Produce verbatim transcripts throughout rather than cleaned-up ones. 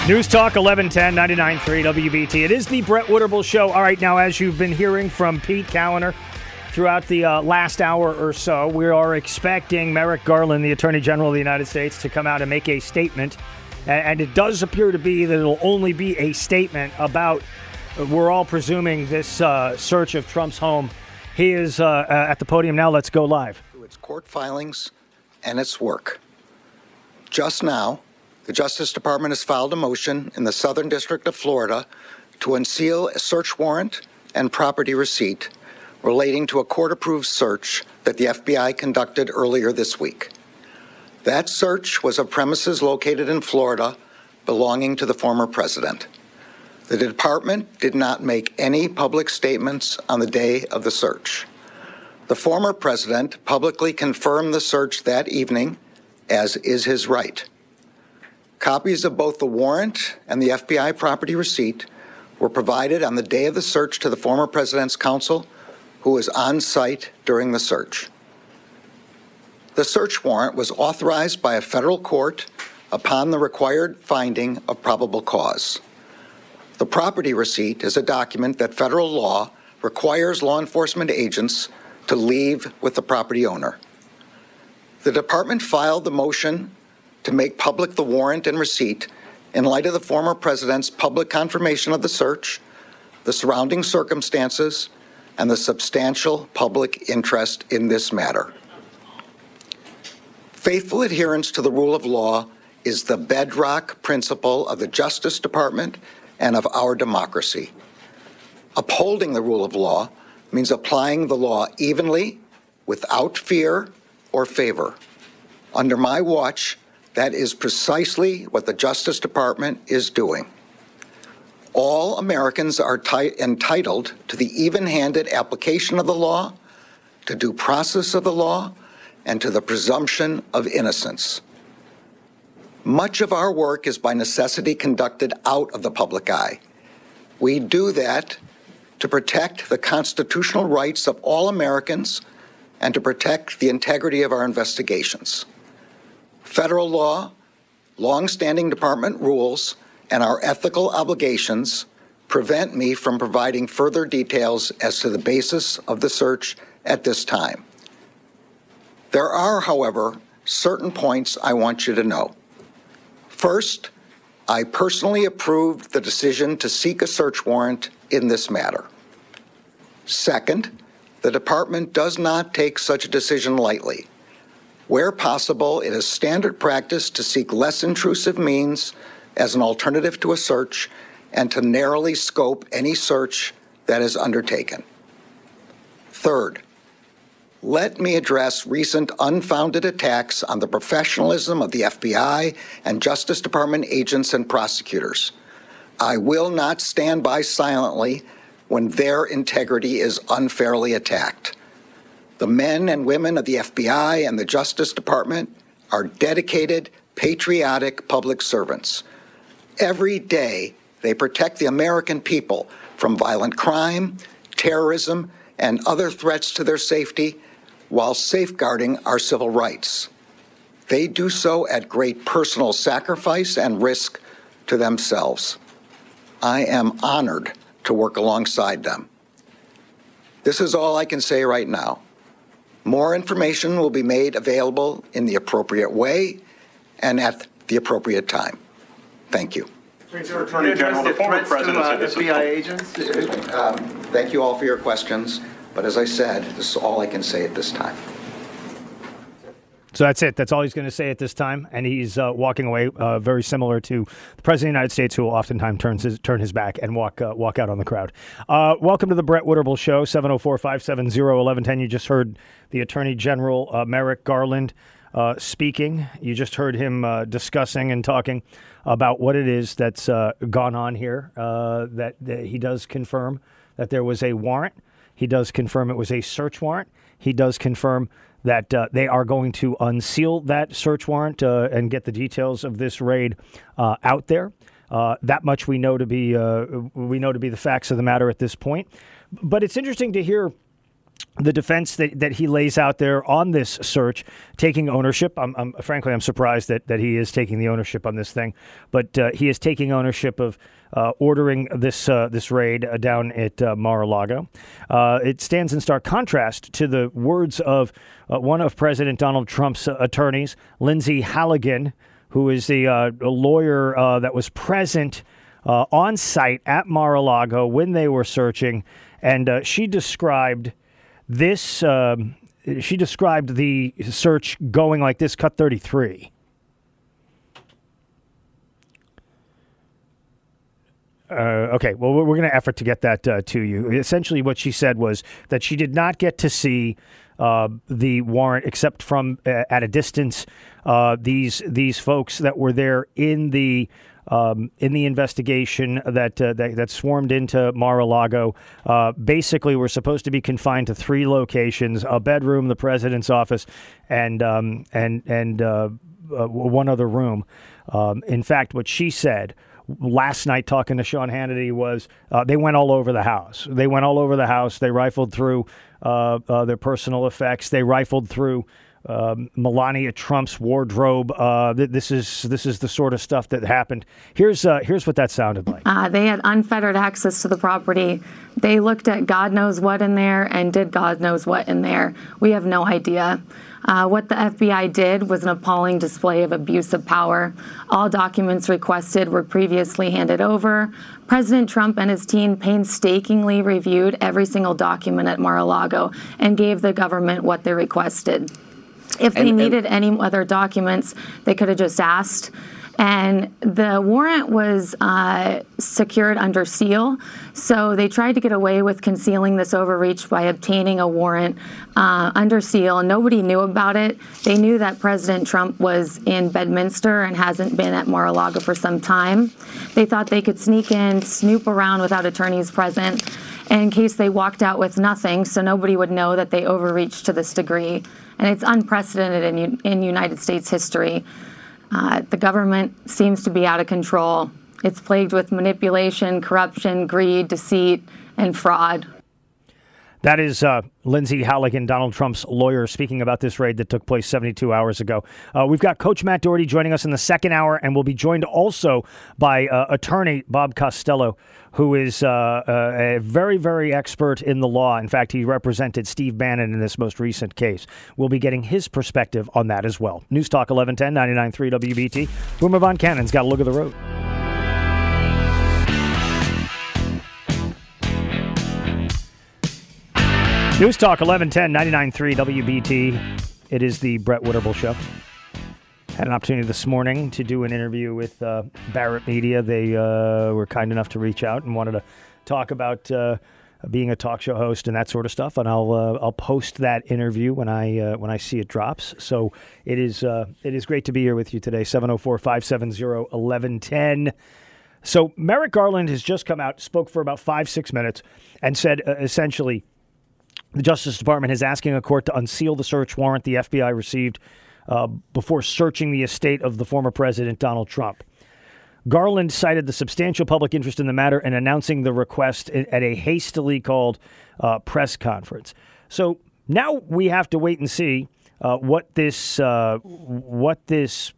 News Talk eleven ten, ninety-nine point three W B T. It is the Brett Winterble Show. All right, now, as you've been hearing from Pete Kaliner throughout the uh, last hour or so, we are expecting Merrick Garland, the Attorney General of the United States, to come out and make a statement. And it does appear to be that it'll only be a statement about, we're all presuming, this uh, search of Trump's home. He is uh, at the podium now. Let's go live. Its court filings and its work. Just now, the Justice Department has filed a motion in the Southern District of Florida to unseal a search warrant and property receipt relating to a court-approved search that the F B I conducted earlier this week. That search was of premises located in Florida belonging to the former president. The department did not make any public statements on the day of the search. The former president publicly confirmed the search that evening, as is his right. Copies of both the warrant and the F B I property receipt were provided on the day of the search to the former president's counsel, who was on site during the search. The search warrant was authorized by a federal court upon the required finding of probable cause. The property receipt is a document that federal law requires law enforcement agents to leave with the property owner. The department filed the motion to make public the warrant and receipt in light of the former president's public confirmation of the search, the surrounding circumstances, and the substantial public interest in this matter. Faithful adherence to the rule of law is the bedrock principle of the Justice Department and of our democracy. Upholding the rule of law means applying the law evenly, without fear or favor. Under my watch, that is precisely what the Justice Department is doing. All Americans are t- entitled to the even-handed application of the law, to due process of the law, and to the presumption of innocence. Much of our work is by necessity conducted out of the public eye. We do that to protect the constitutional rights of all Americans and to protect the integrity of our investigations. Federal law, long-standing department rules, and our ethical obligations prevent me from providing further details as to the basis of the search at this time. There are, however, certain points I want you to know. First, I personally approved the decision to seek a search warrant in this matter. Second, the department does not take such a decision lightly. Where possible, it is standard practice to seek less intrusive means as an alternative to a search and to narrowly scope any search that is undertaken. Third, let me address recent unfounded attacks on the professionalism of the F B I and Justice Department agents and prosecutors. I will not stand by silently when their integrity is unfairly attacked. The men and women of the F B I and the Justice Department are dedicated, patriotic public servants. Every day, they protect the American people from violent crime, terrorism, and other threats to their safety while safeguarding our civil rights. They do so at great personal sacrifice and risk to themselves. I am honored to work alongside them. This is all I can say right now. More information will be made available in the appropriate way and at the appropriate time. Thank you. Mister Attorney General, the former president said this F B I agents. Um, thank you all for your questions, but as I said, this is all I can say at this time. So that's it. That's all he's going to say at this time. And he's uh, walking away uh, very similar to the President of the United States, who will oftentimes turns his, turn his back and walk uh, walk out on the crowd. Uh, welcome to the Brett Winterble Show, seven oh four, five seven oh, one one one oh. You just heard the Attorney General, uh, Merrick Garland, uh, speaking. You just heard him uh, discussing and talking about what it is that's uh, gone on here, uh, that, that he does confirm that there was a warrant. He does confirm it was a search warrant. He does confirm that uh, they are going to unseal that search warrant uh, and get the details of this raid uh, out there. Uh, that much we know to be uh, we know to be the facts of the matter at this point. But it's interesting to hear the defense that, that he lays out there on this search, taking ownership. I'm, I'm frankly, I'm surprised that, that he is taking the ownership on this thing, but uh, he is taking ownership of uh, ordering this uh, this raid uh, down at uh, Mar-a-Lago. Uh, it stands in stark contrast to the words of uh, one of President Donald Trump's uh, attorneys, Lindsay Halligan, who is the uh, lawyer uh, that was present uh, on site at Mar-a-Lago when they were searching, and uh, she described. This, um, she described the search going like this, cut thirty-three. Uh, okay, well, we're going to effort to get that uh, to you. Essentially, what she said was that she did not get to see uh, the warrant except from uh, at a distance. Uh, these these folks that were there in the Um, in the investigation that, uh, that that swarmed into Mar-a-Lago, uh, basically were supposed to be confined to three locations: a bedroom, the president's office, and um, and and uh, uh, one other room. Um, in fact, what she said last night, talking to Sean Hannity, was uh, they went all over the house. They went all over the house. They rifled through uh, uh, their personal effects. They rifled through. Um, Melania Trump's wardrobe. Uh, th- this is this is the sort of stuff that happened. Here's uh, here's what that sounded like. Uh, they had unfettered access to the property. They looked at God knows what in there and did God knows what in there. We have no idea. Uh, what the F B I did was an appalling display of abuse of power. All documents requested were previously handed over. President Trump and his team painstakingly reviewed every single document at Mar-a-Lago and gave the government what they requested. If they and, needed and, any other documents, they could have just asked. And the warrant was uh, secured under seal, so they tried to get away with concealing this overreach by obtaining a warrant uh, under seal. Nobody knew about it. They knew that President Trump was in Bedminster and hasn't been at Mar-a-Lago for some time. They thought they could sneak in, snoop around without attorneys present, in case they walked out with nothing, so nobody would know that they overreached to this degree. And it's unprecedented in, in United States history. Uh, the government seems to be out of control. It's plagued with manipulation, corruption, greed, deceit, and fraud. That is uh, Lindsay Halligan, Donald Trump's lawyer, speaking about this raid that took place seventy-two hours ago. Uh, we've got Coach Matt Doherty joining us in the second hour, and we'll be joined also by uh, attorney Bob Costello, who is uh, uh, a very, very expert in the law. In fact, he represented Steve Bannon in this most recent case. We'll be getting his perspective on that as well. News Talk eleven ten, ninety-nine point three W B T. Boomer Von Cannon's got a look at the road. News Talk eleven ten, ninety-nine point three W B T. It is the Brett Winterble Show. Had an opportunity this morning to do an interview with uh, Barrett Media. They uh, were kind enough to reach out and wanted to talk about uh, being a talk show host and that sort of stuff. And I'll uh, I'll post that interview when I uh, when I see it drops. So it is uh, it is great to be here with you today. seven oh four, five seven oh, eleven ten. So Merrick Garland has just come out, spoke for about five six minutes, and said uh, essentially, the Justice Department is asking a court to unseal the search warrant the F B I received uh, before searching the estate of the former president, Donald Trump. Garland cited the substantial public interest in the matter and announcing the request at a hastily called uh, press conference. So now we have to wait and see uh, what this uh, what this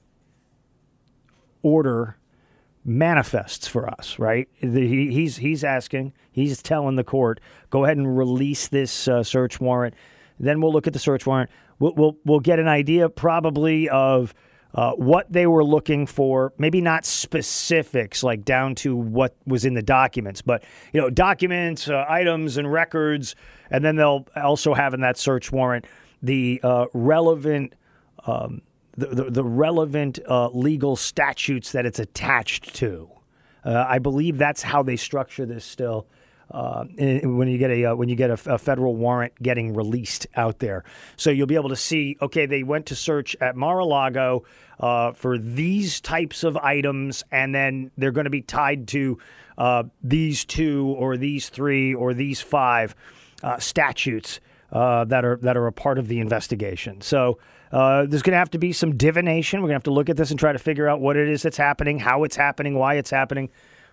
order manifests for us, right? The, he, he's he's asking, he's telling the court, go ahead and release this uh, search warrant. Then we'll look at the search warrant. We'll we'll, we'll get an idea probably of uh, what they were looking for. Maybe not specifics, like down to what was in the documents, but you know, documents, uh, items, and records. And then they'll also have in that search warrant the uh, relevant. Um, The, the, the relevant uh, legal statutes that it's attached to. Uh, I believe that's how they structure this still. Uh, when you get a uh, when you get a, a federal warrant getting released out there, so you'll be able to see. Okay, they went to search at Mar-a-Lago uh, for these types of items, and then they're going to be tied to uh, these two or these three or these five uh, statutes uh, that are that are a part of the investigation. So. Uh, there's going to have to be some divination. We're going to have to look at this and try to figure out what it is that's happening, how it's happening, why it's happening.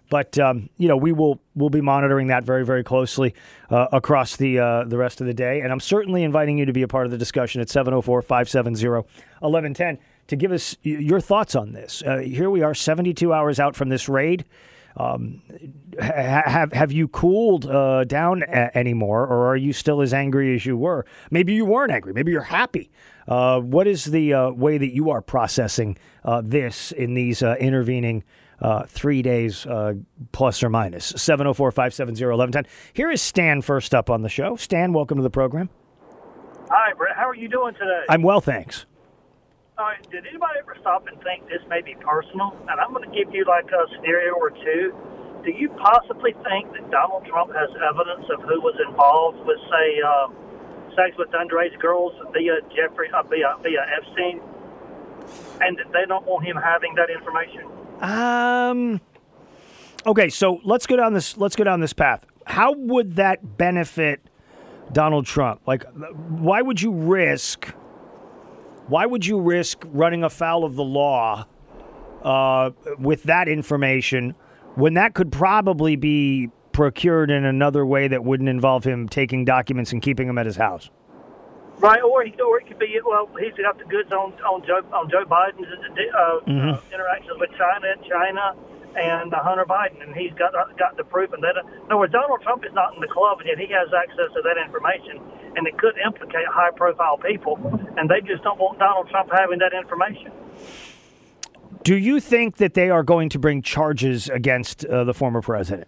But um, you know, we will we'll be monitoring that very, very closely uh, across the uh, the rest of the day. And I'm certainly inviting you to be a part of the discussion at seven oh four, five seven oh, one one one zero to give us your thoughts on this. Uh, here we are, seventy-two hours out from this raid. Um, ha- have have you cooled uh, down a- anymore, or are you still as angry as you were? Maybe you weren't angry. Maybe you're happy. Uh, what is the uh, way that you are processing uh, this in these uh, intervening uh, three days, uh, plus or minus? seven oh four, five seven oh, one one one zero. Here is Stan first up on the show. Stan, welcome to the program. Hi, Brett. How are you doing today? I'm well, thanks. All right, did anybody ever stop and think this may be personal? And I'm going to give you like a scenario or two. Do you possibly think that Donald Trump has evidence of who was involved with, say, uh, sex with underage girls via Jeffrey, uh, via, via Epstein, and they don't want him having that information? Um. Okay, so let's go down this. Let's go down this path. How would that benefit Donald Trump? Like, why would you risk? Why would you risk running afoul of the law uh, with that information when that could probably be procured in another way that wouldn't involve him taking documents and keeping them at his house? Right, or he, or it could be, well, he's got the goods on on Joe on Joe Biden's uh, Mm-hmm. uh, interactions with China, China, and uh, Hunter Biden, and he's got uh, got the proof. And that, in other words, Donald Trump is not in the club, and yet he has access to that information, and it could implicate high-profile people, and they just don't want Donald Trump having that information. Do you think that they are going to bring charges against uh, the former president?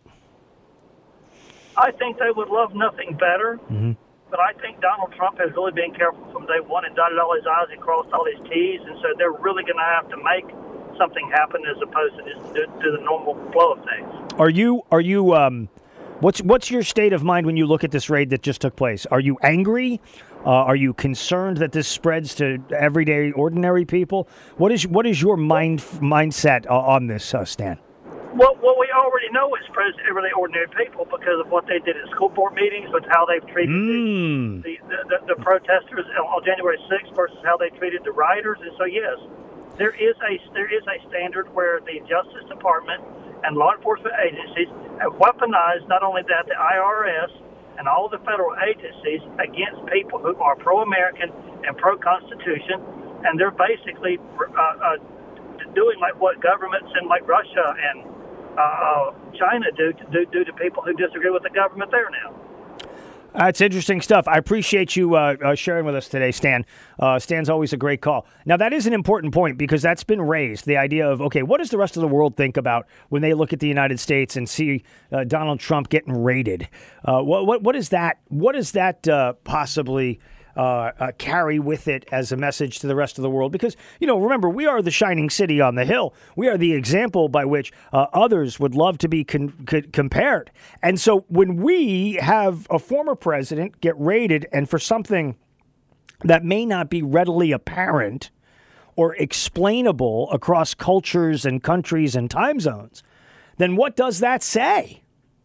I think they would love nothing better. Mm-hmm. But I think Donald Trump has really been careful from day one and dotted all his I's and crossed all his T's, and so they're really going to have to make something happen as opposed to just do, do the normal flow of things. Are you? Are you? Um, what's What's your state of mind when you look at this raid that just took place? Are you angry? Uh, are you concerned that this spreads to everyday, ordinary people? What is What is your mind mindset uh, on this, uh, Stan? Well, well, we already know it's spreads to everyday, ordinary people because of what they did at school board meetings, with how they've treated Mm. the, the, the, the protesters on January sixth versus how they treated the rioters. And so, yes, there is a there is a standard where the Justice Department and law enforcement agencies have weaponized not only that, the I R S and all the federal agencies against people who are pro-American and pro-Constitution, and they're basically uh, uh, doing like what governments in like Russia and uh, China do to do, do to people who disagree with the government there now. That's interesting stuff. I appreciate you uh, uh, sharing with us today, Stan. Uh, Stan's always a great call. Now, that is an important point because that's been raised, the idea of, okay, what does the rest of the world think about when they look at the United States and see uh, Donald Trump getting raided? Uh, what, what, what is that, what does that uh, possibly uh, uh, carry with it as a message to the rest of the world? Because, you know, remember, we are the shining city on the hill. We are the example by which uh, others would love to be con- con- compared. And so when we have a former president get raided and for something that may not be readily apparent or explainable across cultures and countries and time zones, then what does that say?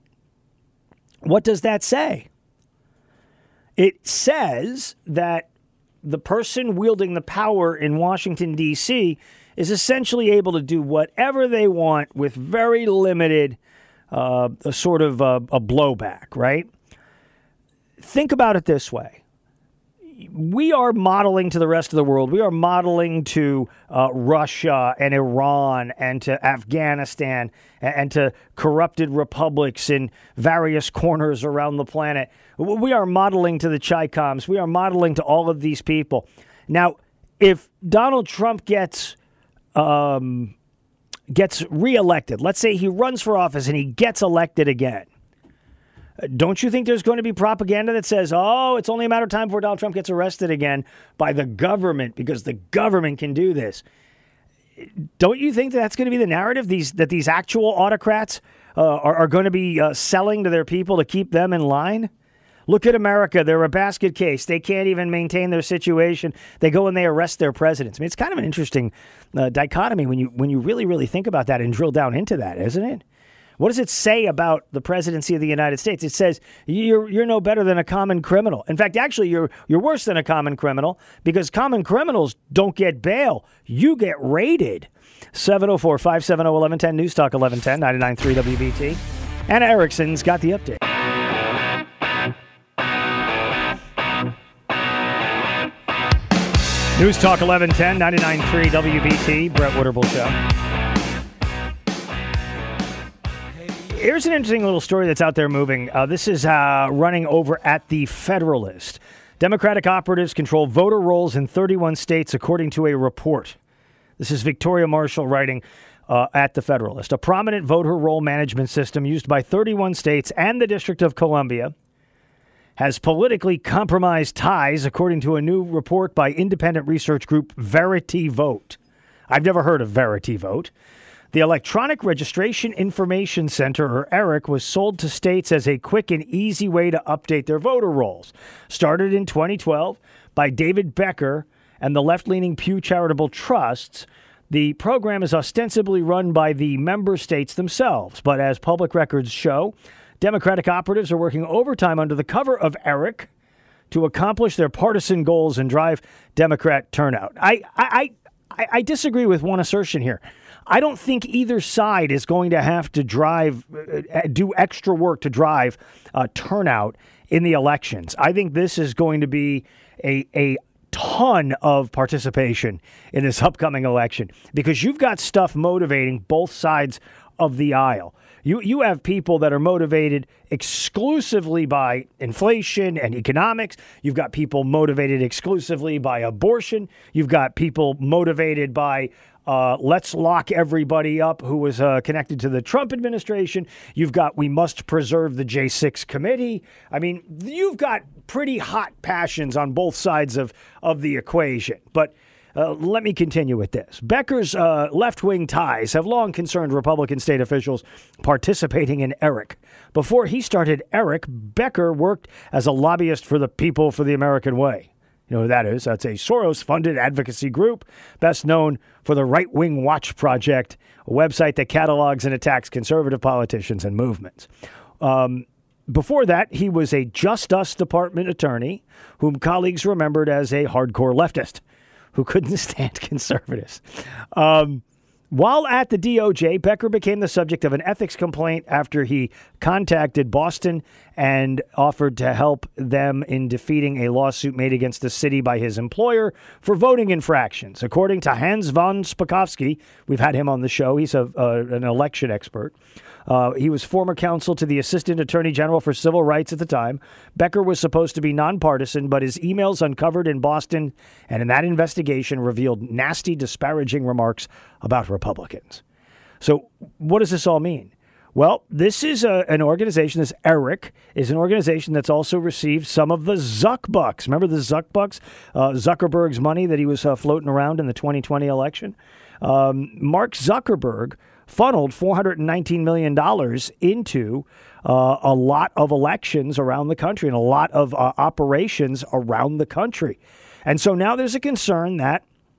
What does that say? It says that the person wielding the power in Washington, D C is essentially able to do whatever they want with very limited uh, a sort of a, a blowback, right? Think about it this way. We are modeling to the rest of the world. We are modeling to uh, Russia and Iran and to Afghanistan and, and to corrupted republics in various corners around the planet. We are modeling to the Chi-Coms. We are modeling to all of these people. Now, if Donald Trump gets um, gets reelected, let's say he runs for office and he gets elected again, don't you think there's going to be propaganda that says, oh, it's only a matter of time before Donald Trump gets arrested again by the government because the government can do this? Don't you think that that's going to be the narrative, these that these actual autocrats uh, are, are going to be uh, selling to their people to keep them in line? Look at America. They're a basket case. They can't even maintain their situation. They go and they arrest their presidents. I mean, it's kind of an interesting uh, dichotomy when you when you really, really think about that and drill down into that, isn't it? What does it say about the presidency of the United States? It says you're you're no better than a common criminal. In fact, actually, you're you're worse than a common criminal because common criminals don't get bail. You get raided. seven oh four, five seven oh, eleven ten, News Talk eleven ten, ninety-nine point three W B T. Anna Erickson's got the update. News Talk eleven ten, ninety-nine point three W B T, Brett Wooderbull Show. Here's an interesting little story that's out there moving. Uh, this is uh, running over at the Federalist. Democratic operatives control voter rolls in thirty-one states, according to a report. This is Victoria Marshall writing uh, at the Federalist. A prominent voter roll management system used by thirty-one states and the District of Columbia has politically compromised ties, according to a new report by independent research group Verity Vote. I've never heard of Verity Vote. The Electronic Registration Information Center, or ERIC, was sold to states as a quick and easy way to update their voter rolls. Started in twenty twelve by David Becker and the left-leaning Pew Charitable Trusts, the program is ostensibly run by the member states themselves. But as public records show, Democratic operatives are working overtime under the cover of ERIC to accomplish their partisan goals and drive Democrat turnout. I, I, I, I disagree with one assertion here. I don't think either side is going to have to drive, uh, do extra work to drive uh, turnout in the elections. I think this is going to be a, a ton of participation in this upcoming election because you've got stuff motivating both sides of the aisle. You you have people that are motivated exclusively by inflation and economics. You've got people motivated exclusively by abortion. You've got people motivated by uh, let's lock everybody up who was uh, connected to the Trump administration. You've got we must preserve the J six committee. I mean, you've got pretty hot passions on both sides of, of the equation. But Uh, let me continue with this. Becker's uh, left-wing ties have long concerned Republican state officials participating in ERIC. Before he started ERIC, Becker worked as a lobbyist for the People for the American Way. You know who that is? That's a Soros-funded advocacy group, best known for the Right Wing Watch Project, a website that catalogs and attacks conservative politicians and movements. Um, before that, he was a Justice Department attorney, whom colleagues remembered as a hardcore leftist who couldn't stand conservatives. Um, while at the D O J, Becker became the subject of an ethics complaint after he contacted Boston and offered to help them in defeating a lawsuit made against the city by his employer for voting infractions. According to Hans von Spakovsky, we've had him on the show. He's a, uh, an election expert. Uh, he was former counsel to the Assistant Attorney General for Civil Rights at the time. Becker was supposed to be nonpartisan, but his emails uncovered in Boston and in that investigation revealed nasty, disparaging remarks about Republicans. So what does this all mean? Well, this is a, an organization, this ERIC, is an organization that's also received some of the Zuck bucks. Remember the Zuck bucks? Uh, Zuckerberg's money that he was uh, floating around in the twenty twenty election? Um, Mark Zuckerberg funneled four hundred nineteen million dollars into uh, a lot of elections around the country and a lot of uh, operations around the country. And so now there's a concern that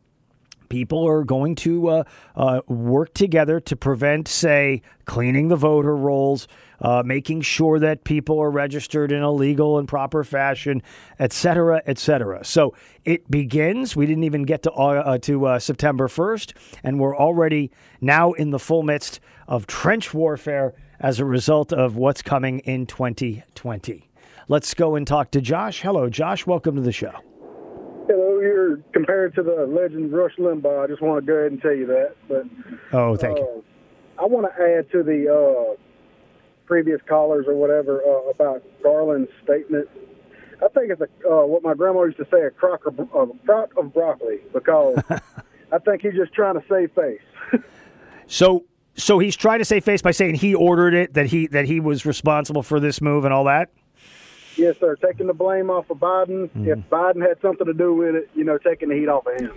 people are going to uh, uh, work together to prevent, say, cleaning the voter rolls, uh, making sure that people are registered in a legal and proper fashion, et cetera, et cetera. So it begins. We didn't even get to uh, to uh, September first, and we're already now in the full midst of trench warfare as a result of what's coming in twenty twenty. Let's go and talk to Josh. Hello, Josh. Welcome to the show. Hello, you're compared to the legend Rush Limbaugh. I just want to go ahead and tell you that. But oh, thank uh, you. I want to add to the uh, previous callers or whatever uh, about Garland's statement. I think it's a, uh, what my grandma used to say, a crock of, a crock of broccoli, because I think he's just trying to save face. so, so he's trying to save face by saying he ordered it, that he that he was responsible for this move and all that. Yes, sir. Taking the blame off of Biden. Mm. If Biden had something to do with it, you know, taking the heat off of him.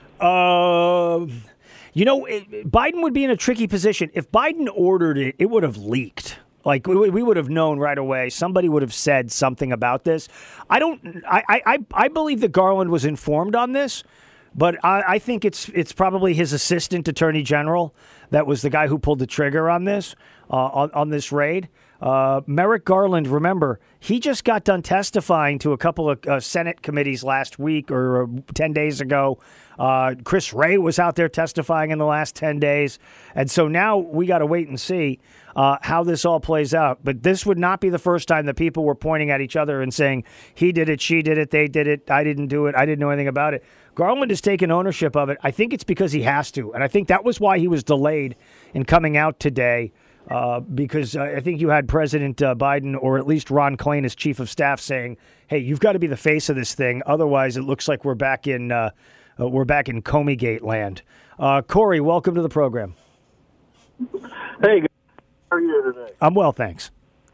Uh, you know, it, Biden would be in a tricky position. If Biden ordered it, it would have leaked. Like, we, we would have known right away. Somebody would have said something about this. I don't. I I, I believe that Garland was informed on this, but I, I think it's it's probably his assistant attorney general that was the guy who pulled the trigger on this, uh, on, on this raid. Uh, Merrick Garland, remember, he just got done testifying to a couple of uh, Senate committees last week or uh, ten days ago. Uh, Chris Wray was out there testifying in the last ten days. And so now we got to wait and see uh, how this all plays out. But this would not be the first time that people were pointing at each other and saying, he did it, she did it, they did it, I didn't do it, I didn't know anything about it. Garland has taken ownership of it. I think it's because he has to. And I think that was why he was delayed in coming out today. Uh, because uh, I think you had President uh, Biden, or at least Ron Klain as chief of staff, saying, "Hey, you've got to be the face of this thing. Otherwise, it looks like we're back in uh, uh, we're back in Comey-gate land." Uh, Corey, welcome to the program. Hey, guys. How are you today? I'm well, thanks.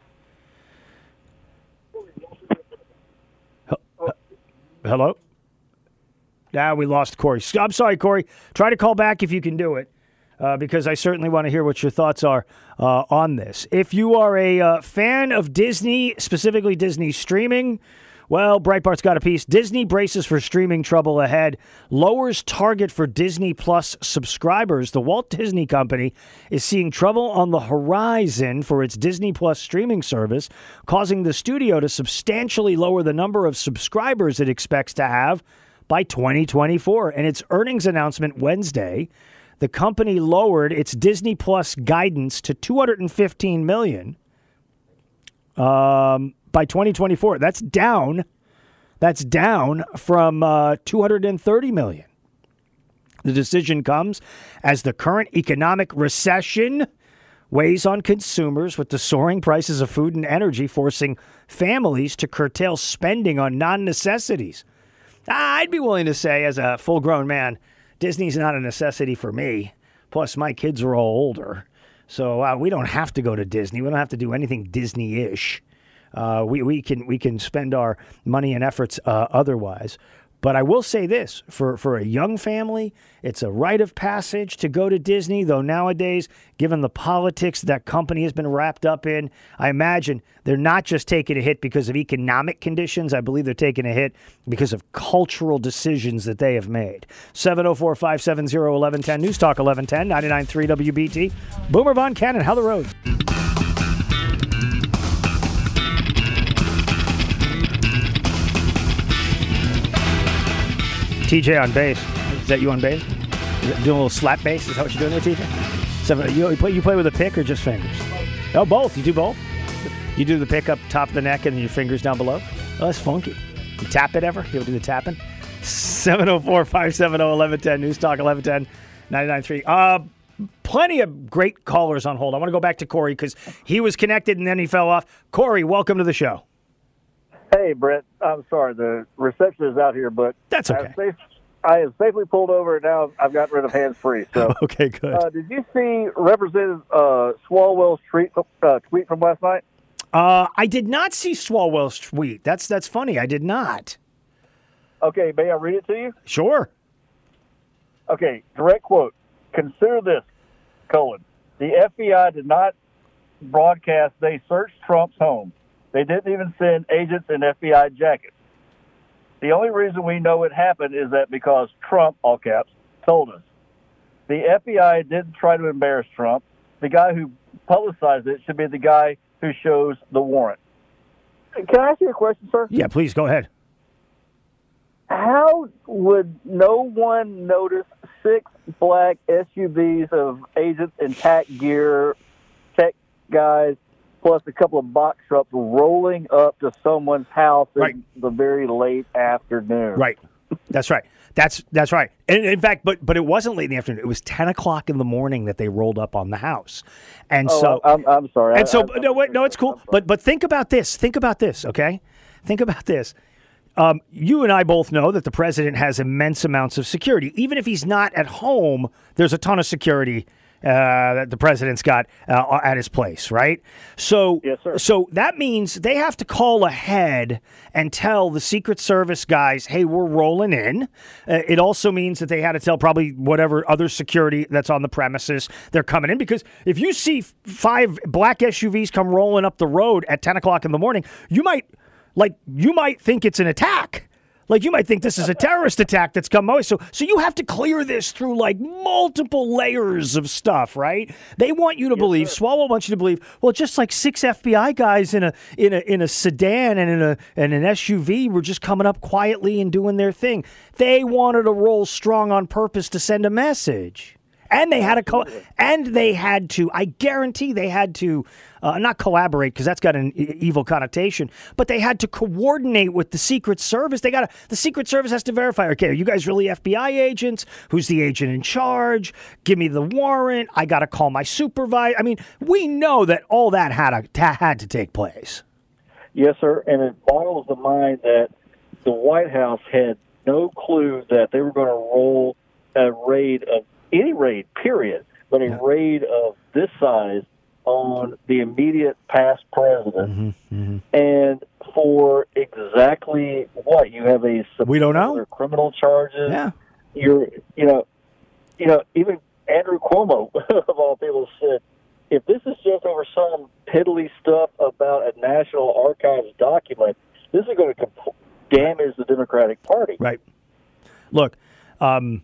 Hello? Now we lost Corey. I'm sorry, Corey. Try to call back if you can do it. Uh, because I certainly want to hear what your thoughts are uh, on this. If you are a uh, fan of Disney, specifically Disney streaming, well, Breitbart's got a piece. Disney braces for streaming trouble ahead, lowers target for Disney Plus subscribers. The Walt Disney Company is seeing trouble on the horizon for its Disney Plus streaming service, causing the studio to substantially lower the number of subscribers it expects to have by twenty twenty-four. In its earnings announcement Wednesday, the company lowered its Disney Plus guidance to two hundred fifteen million dollars um, by twenty twenty-four. That's down. That's down from uh, two hundred thirty million dollars. The decision comes as the current economic recession weighs on consumers, with the soaring prices of food and energy forcing families to curtail spending on non-necessities. I'd be willing to say, as a full-grown man, Disney's not a necessity for me. Plus, my kids are all older. So uh, we don't have to go to Disney. We don't have to do anything Disney-ish. Uh, we, we can we can spend our money and efforts uh, otherwise. But I will say this, for, for a young family, it's a rite of passage to go to Disney, though nowadays, given the politics that company has been wrapped up in, I imagine they're not just taking a hit because of economic conditions. I believe they're taking a hit because of cultural decisions that they have made. seven oh four, five seven oh, one one one zero, News Talk eleven ten, ninety-nine point three W B T. Boomer Von Cannon, how the road? T J on bass. Is that you on bass? Doing a little slap bass? Is that what you're doing there, T J? Seven, you, you, play, you play with a pick or just fingers? Oh, both. You do both? You do the pick up top of the neck and your fingers down below? Oh, that's funky. You tap it ever? You ever do the tapping? seven oh four, five seven oh, one one one zero, News Talk eleven ten, ninety-nine point three. Uh, plenty of great callers on hold. I want to go back to Corey because he was connected and then he fell off. Corey, welcome to the show. Hey, Brett. I'm sorry. The reception is out here, but that's okay. I have, safe, I have safely pulled over, and now I've gotten rid of hands-free. So, okay, good. Uh, did you see Representative uh, Swalwell's tweet, uh, tweet from last night? Uh, I did not see Swalwell's tweet. That's that's funny. I did not. Okay, may I read it to you? Sure. Okay, direct quote. Consider this, colon. The F B I did not broadcast they searched Trump's home. They didn't even send agents in F B I jackets. The only reason we know it happened is that because Trump, all caps, told us. The F B I didn't try to embarrass Trump. The guy who publicized it should be the guy who shows the warrant. Can I ask you a question, sir? Yeah, please, go ahead. How would no one notice six black S U Vs of agents in tack gear, tech guys, plus a couple of box trucks rolling up to someone's house right. in the very late afternoon? Right. That's right. That's that's right. And in fact, but but it wasn't late in the afternoon. It was ten o'clock in the morning that they rolled up on the house. And oh, so I'm, I'm sorry. And I, so I, no, wait, no, it's cool. But but think about this. Think about this. Okay, think about this. Um, you and I both know that the president has immense amounts of security. Even if he's not at home, there's a ton of security uh, that the president's got uh, at his place, right? So, yes, sir. So that means they have to call ahead and tell the Secret Service guys, hey, we're rolling in. Uh, it also means that they had to tell probably whatever other security that's on the premises they're coming in. Because if you see five black S U Vs come rolling up the road at ten o'clock in the morning, you might... Like, you might think it's an attack. Like, you might think this is a terrorist attack that's come away. So, so you have to clear this through, like, multiple layers of stuff, right? They want you to yes, believe, sir. Swalwell wants you to believe, well, just like six F B I guys in a in a in a sedan and in a and an S U V were just coming up quietly and doing their thing. They wanted to roll strong on purpose to send a message. And they had a co- and they had to, I guarantee they had to, uh, not collaborate because that's got an e- evil connotation, but they had to coordinate with the Secret Service. They got the Secret Service has to verify, okay, are you guys really F B I agents? Who's the agent in charge? Give me the warrant. I got to call my supervisor. I mean, we know that all that had to, had to take place. Yes, sir. And it boggles the mind that the White House had no clue that they were going to roll a raid of any raid, period, but a yeah. raid of this size on the immediate past president, mm-hmm, mm-hmm. and for exactly what? You have a we don't know criminal charges. Yeah, you're you know, you know even Andrew Cuomo of all people said, if this is just over some piddly stuff about a National Archives document, this is going to comp- damage the Democratic Party. Right. Look. Um,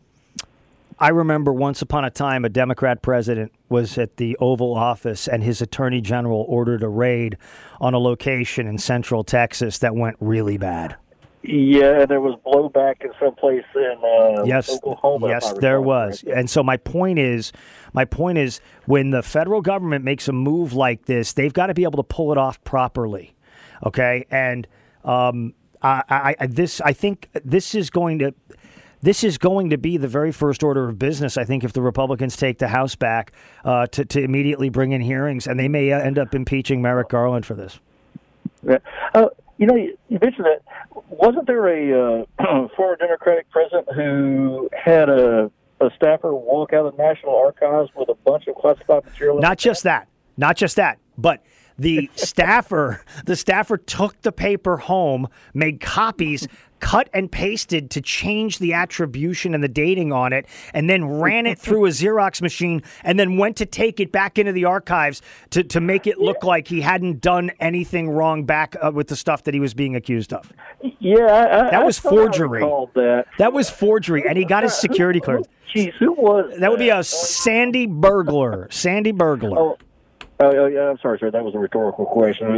I remember once upon a time a Democrat president was at the Oval Office and his attorney general ordered a raid on a location in central Texas that went really bad. Yeah, there was blowback in some place in uh, yes, Oklahoma. Yes, there was. Right? And so my point is, my point is, when the federal government makes a move like this, they've got to be able to pull it off properly. Okay, and um, I, I, this, I think, this is going to. This is going to be the very first order of business, I think, if the Republicans take the House back, uh, to, to immediately bring in hearings, and they may end up impeaching Merrick Garland for this. Yeah. Uh, you know, you mentioned that. Wasn't there a uh, former Democratic president who had a, a staffer walk out of the National Archives with a bunch of classified material? Not just that. Not just that. But the staffer, the staffer took the paper home, made copies, cut and pasted to change the attribution and the dating on it, and then ran it through a Xerox machine, and then went to take it back into the archives to, to make it look like he hadn't done anything wrong back uh, with the stuff that he was being accused of. Yeah, I, that was I forgery. That. that was forgery, and he got his security clearance. Jeez, who was that? That would be a Sandy Burglar. Sandy Burglar. Oh. Oh, oh, yeah, I'm sorry, sir. That was a rhetorical question.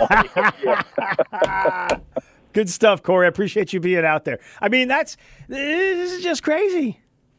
Good stuff, Corey. I appreciate you being out there. I mean, that's this is just crazy.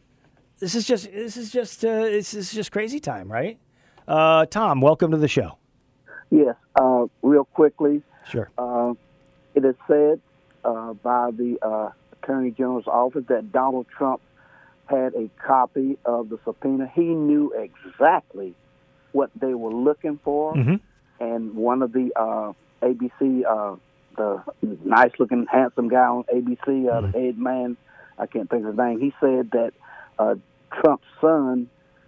This is just this is just uh, this is just crazy time, right? Uh, Tom, welcome to the show. Yes, uh, real quickly. Sure. Uh, it is said uh, by the uh, Attorney General's office that Donald Trump had a copy of the subpoena. He knew exactly what they were looking for, mm-hmm. and one of the uh, A B C, uh, the nice-looking, handsome guy on A B C, uh, mm-hmm. the head man, I can't think of his name, he said that uh, Trump's son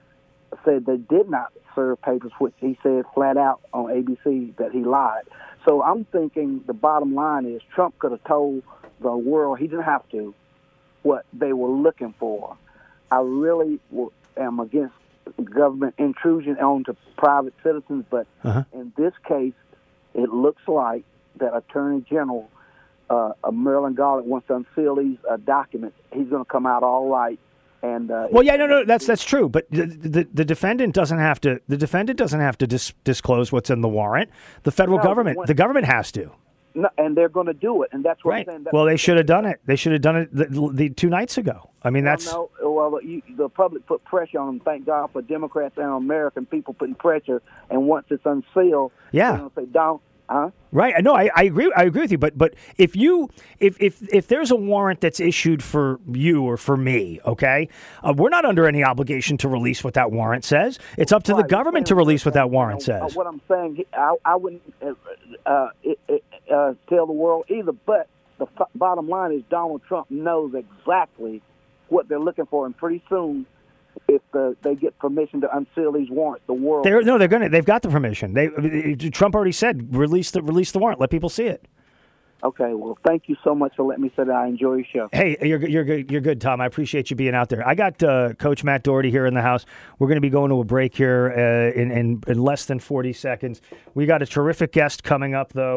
said they did not serve papers, which he said flat out on A B C that he lied. So I'm thinking the bottom line is Trump could have told the world, he didn't have to, what they were looking for. I really am against government intrusion onto private citizens, but uh-huh. in this case, it looks like that Attorney General uh, Merlin Garland wants to unseal these uh, documents. He's going to come out all right. And uh, well, yeah, no, no, that's that's true. But the, the the defendant doesn't have to. The defendant doesn't have to dis- disclose what's in the warrant. The federal no, government, when, the government has to. No, and they're going to do it, and that's what right. I'm saying. Well, they should have done it. They should have done it the, the two nights ago. I mean, well, that's no. Well, you, the public put pressure on them. Thank God for Democrats and American people putting pressure. And once it's unsealed, yeah, they're going to say, "Don't." Huh? Right. No, I, I agree. I agree with you. But but if you if if if there's a warrant that's issued for you or for me, okay, uh, we're not under any obligation to release what that warrant says. It's up to right. the government to release what that warrant you know, says. What I'm saying, I, I wouldn't uh, uh, uh, tell the world either. But the f- bottom line is Donald Trump knows exactly what they're looking for, and pretty soon, if the, they get permission to unseal these warrants, the world. They're, no, they're gonna. They've got the permission. They Trump already said release the release the warrant. Let people see it. Okay. Well, thank you so much for letting me say that. I enjoy your show. Hey, you're you're good. You're good, Tom. I appreciate you being out there. I got uh, Coach Matt Doherty here in the house. We're going to be going to a break here uh, in, in in less than forty seconds. We got a terrific guest coming up though.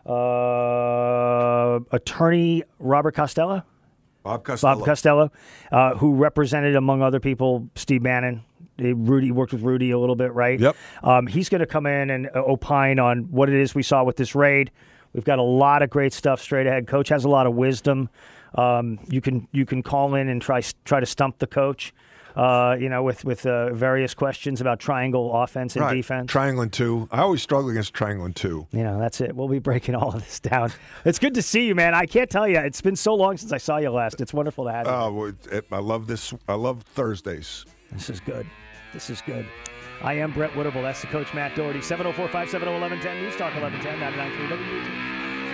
uh, attorney Robert Costello. Bob Costello. Bob Costello, uh, who represented, among other people, Steve Bannon. Rudy worked with Rudy a little bit, right? Yep. Um, he's going to come in and uh, opine on what it is we saw with this raid. We've got a lot of great stuff straight ahead. Coach has a lot of wisdom. Um, you can you can call in and try try to stump the coach. Uh, you know, with with uh, various questions about triangle offense and right. defense. Triangle and two. I always struggle against triangle and two. You know, that's it. We'll be breaking all of this down. It's good to see you, man. I can't tell you. It's been so long since I saw you last. It's wonderful to have you. Oh, well, it, I love this. I love Thursdays. This is good. This is good. I am Brett Whitterble. That's the coach, Matt Doherty. seven oh four, five seven oh, eleven ten. News Talk eleven ten, ninety-nine point three W B T.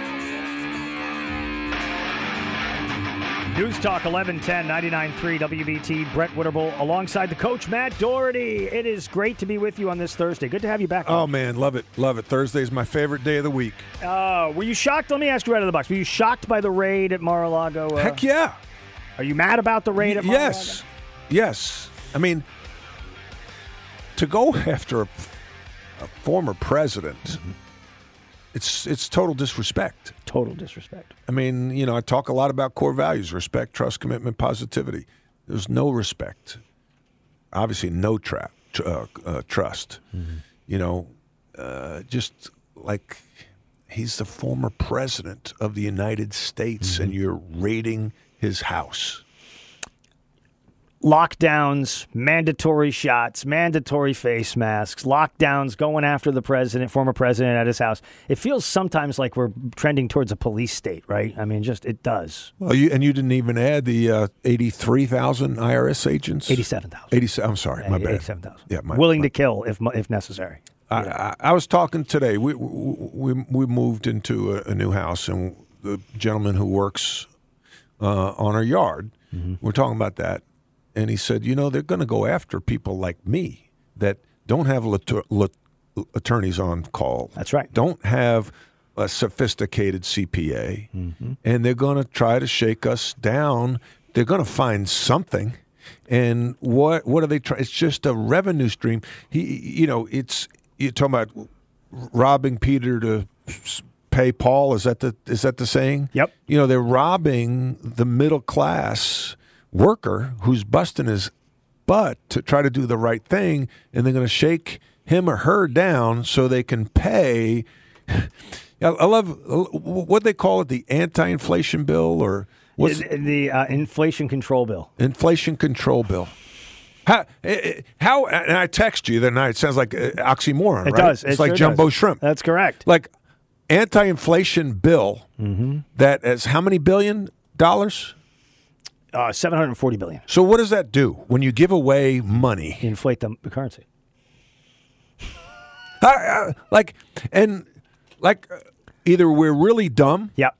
News Talk eleven ten, ninety-nine point three W B T. Brett Whitterble alongside the coach, Matt Doherty. It is great to be with you on this Thursday. Good to have you back. Oh, man. Love it. Love it. Thursday is my favorite day of the week. Uh, were you shocked? Let me ask you right out of the box. Were you shocked by the raid at Mar-a-Lago? Uh, Heck yeah. Are you mad about the raid at Mar-a-Lago? Yes. Yes. I mean, to go after a, a former president, mm-hmm. it's it's total disrespect. Total disrespect. I mean, you know, I talk a lot about core values: respect, trust, commitment, positivity. There's no respect. Obviously, no tra- tr- uh, uh, trust. Mm-hmm. You know, uh, just like he's the former president of the United States, mm-hmm. and you're raiding his house. Lockdowns, mandatory shots, mandatory face masks, lockdowns, going after the president, former president at his house. It feels sometimes like we're trending towards a police state, right? I mean, just it does. Well, you, and you didn't even add the uh, eighty-three thousand I R S agents? eighty-seven thousand. eighty-seven, I'm sorry, my bad. eighty-seven thousand. Yeah, my, Willing my, to kill if if necessary. I, I, I was talking today. We we we moved into a, a new house, and the gentleman who works uh, on our yard, mm-hmm. we're talking about that. And he said, you know, they're going to go after people like me that don't have lat- lat- attorneys on call. That's right. Don't have a sophisticated C P A. Mm-hmm. And they're going to try to shake us down. They're going to find something. And what what are they trying? It's just a revenue stream. He, you know, it's you're talking about robbing Peter to pay Paul. Is that the is that the saying? Yep. You know, they're robbing the middle class worker who's busting his butt to try to do the right thing, and they're going to shake him or her down so they can pay. I love what they call it, the anti-inflation bill, or what's the, the uh, inflation control bill. Inflation control bill. How? How? And I text you the other night. It sounds like oxymoron. It right? does. It's it like sure jumbo does. shrimp. That's correct. Like anti-inflation bill mm-hmm. that is how many billion dollars? Uh, seven hundred forty billion dollars. So what does that do when you give away money? You inflate the, the currency. uh, uh, like, and like uh, either we're really dumb. Yep.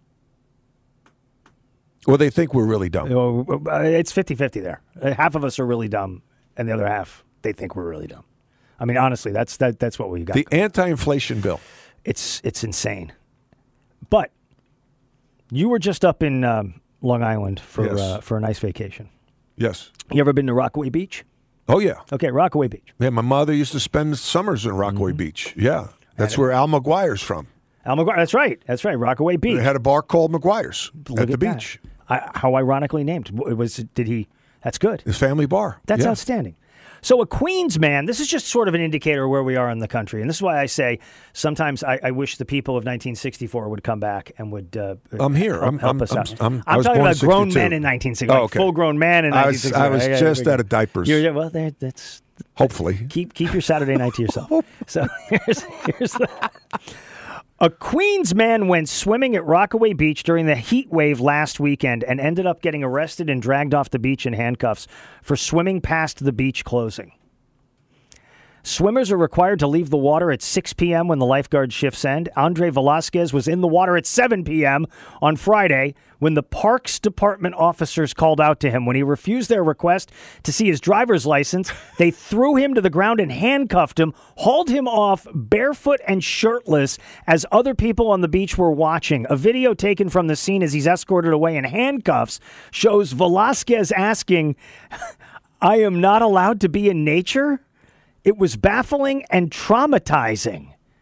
Or they think we're really dumb. Uh, it's fifty-fifty there. Uh, half of us are really dumb, and the other half, they think we're really dumb. I mean, honestly, that's that. That's what we got. The anti-inflation bill. It's it's insane. But you were just up in Um, Long Island for yes. uh, for a nice vacation. Yes. You ever been to Rockaway Beach? Oh, yeah. Okay, Rockaway Beach. Yeah, my mother used to spend summers in Rockaway mm-hmm. Beach. Yeah. That's where Al McGuire's from. Al McGuire, that's right. That's right, Rockaway Beach. They had a bar called McGuire's Look at the at beach. I, how ironically named. It was did he That's good. His family bar. That's yeah. outstanding. So a Queens man, this is just sort of an indicator of where we are in the country. And this is why I say sometimes I, I wish the people of nineteen sixty-four would come back and would uh, I'm here. help, I'm, help I'm, us out. I'm, I'm, I'm I was talking born about grown sixty-two. men in nineteen sixty-four, oh, like okay. full-grown man in I was, nineteen sixty-four. I was I, I, just I, out of diapers. You're, well, that's... Hopefully. Keep keep your Saturday night to yourself. So here's, here's the... A Queens man went swimming at Rockaway Beach during the heat wave last weekend and ended up getting arrested and dragged off the beach in handcuffs for swimming past the beach closing. Swimmers are required to leave the water at six p.m. when the lifeguard shifts end. Andre Velasquez was in the water at seven p.m. on Friday when the Parks Department officers called out to him. When he refused their request to see his driver's license, they threw him to the ground and handcuffed him, hauled him off barefoot and shirtless as other people on the beach were watching. A video taken from the scene as he's escorted away in handcuffs shows Velasquez asking, "I am not allowed to be in nature?" It was baffling and traumatizing.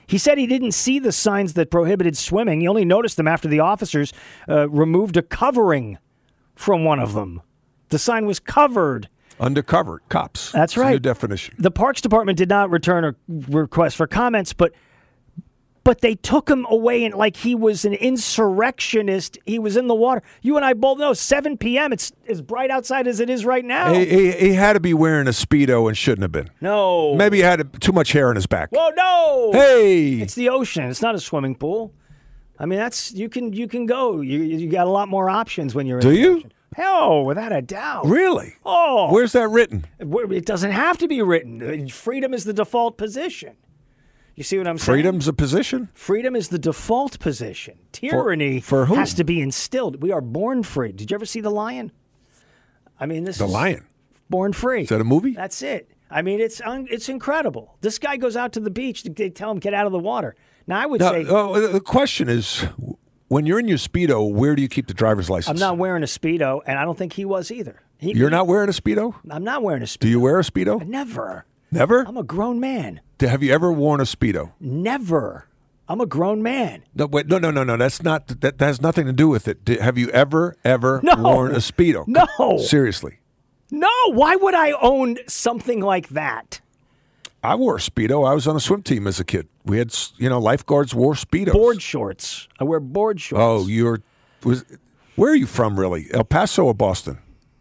He said he didn't see the signs that prohibited swimming. He only noticed them after the officers uh, removed a covering from one of them. The sign was covered. Undercover cops. That's It's a right. new definition. The Parks Department did not return a request for comments, but but they took him away and like he was an insurrectionist. He was in the water. You and I both know seven p.m. It's as bright outside as it is right now. He, he, he had to be wearing a Speedo and shouldn't have been. No. Maybe he had too much hair on his back. Whoa, no. Hey. It's the ocean. It's not a swimming pool. I mean, that's you can you can go. You you got a lot more options when you're Do in the you? ocean. Hell, without a doubt. Really? Oh. Where's that written? It doesn't have to be written. Freedom is the default position. You see what I'm saying? Freedom's a position? Freedom is the default position. Tyranny For- for whom? has to be instilled. We are born free. Did you ever see The Lion? I mean, this The is Lion. Born free. Is that a movie? That's it. I mean, it's un- it's incredible. This guy goes out to the beach. They tell him get out of the water. Now I would Now, say oh, the question is, when you're in your Speedo, where do you keep the driver's license? I'm not wearing a Speedo, and I don't think he was either. He, You're not wearing a Speedo? I'm not wearing a Speedo. Do you wear a Speedo? Never. Never? I'm a grown man. Have you ever worn a Speedo? Never. I'm a grown man. No, wait, no, no, no, no. That's not. That, that has nothing to do with it. Did, have you ever, ever No. worn a Speedo? No. Seriously. No. Why would I own something like that? I wore a Speedo. I was on a swim team as a kid. We had, you know, lifeguards wore Speedos. Board shorts. I wear board shorts. Oh, you're. Was where are you from, really? El Paso or Boston?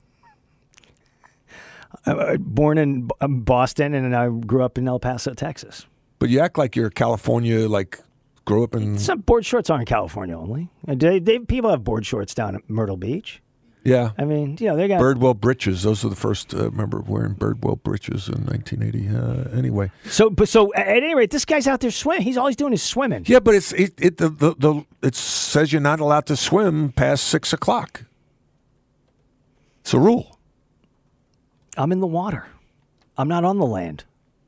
Uh, born in B- Boston, and I grew up in El Paso, Texas. But you act like you're California, like grew up in. Some board shorts aren't California only. Uh, They, they, people have board shorts down at Myrtle Beach. Yeah. I mean, you know, they got Birdwell breeches. Those are the first. Uh, remember wearing Birdwell breeches in nineteen eighty. Uh, anyway. So, but so at any rate, this guy's out there swimming. He's all he's doing is swimming. Yeah, but it's it, it the, the the it says you're not allowed to swim past six o'clock. It's a rule. I'm in the water. I'm not on the land.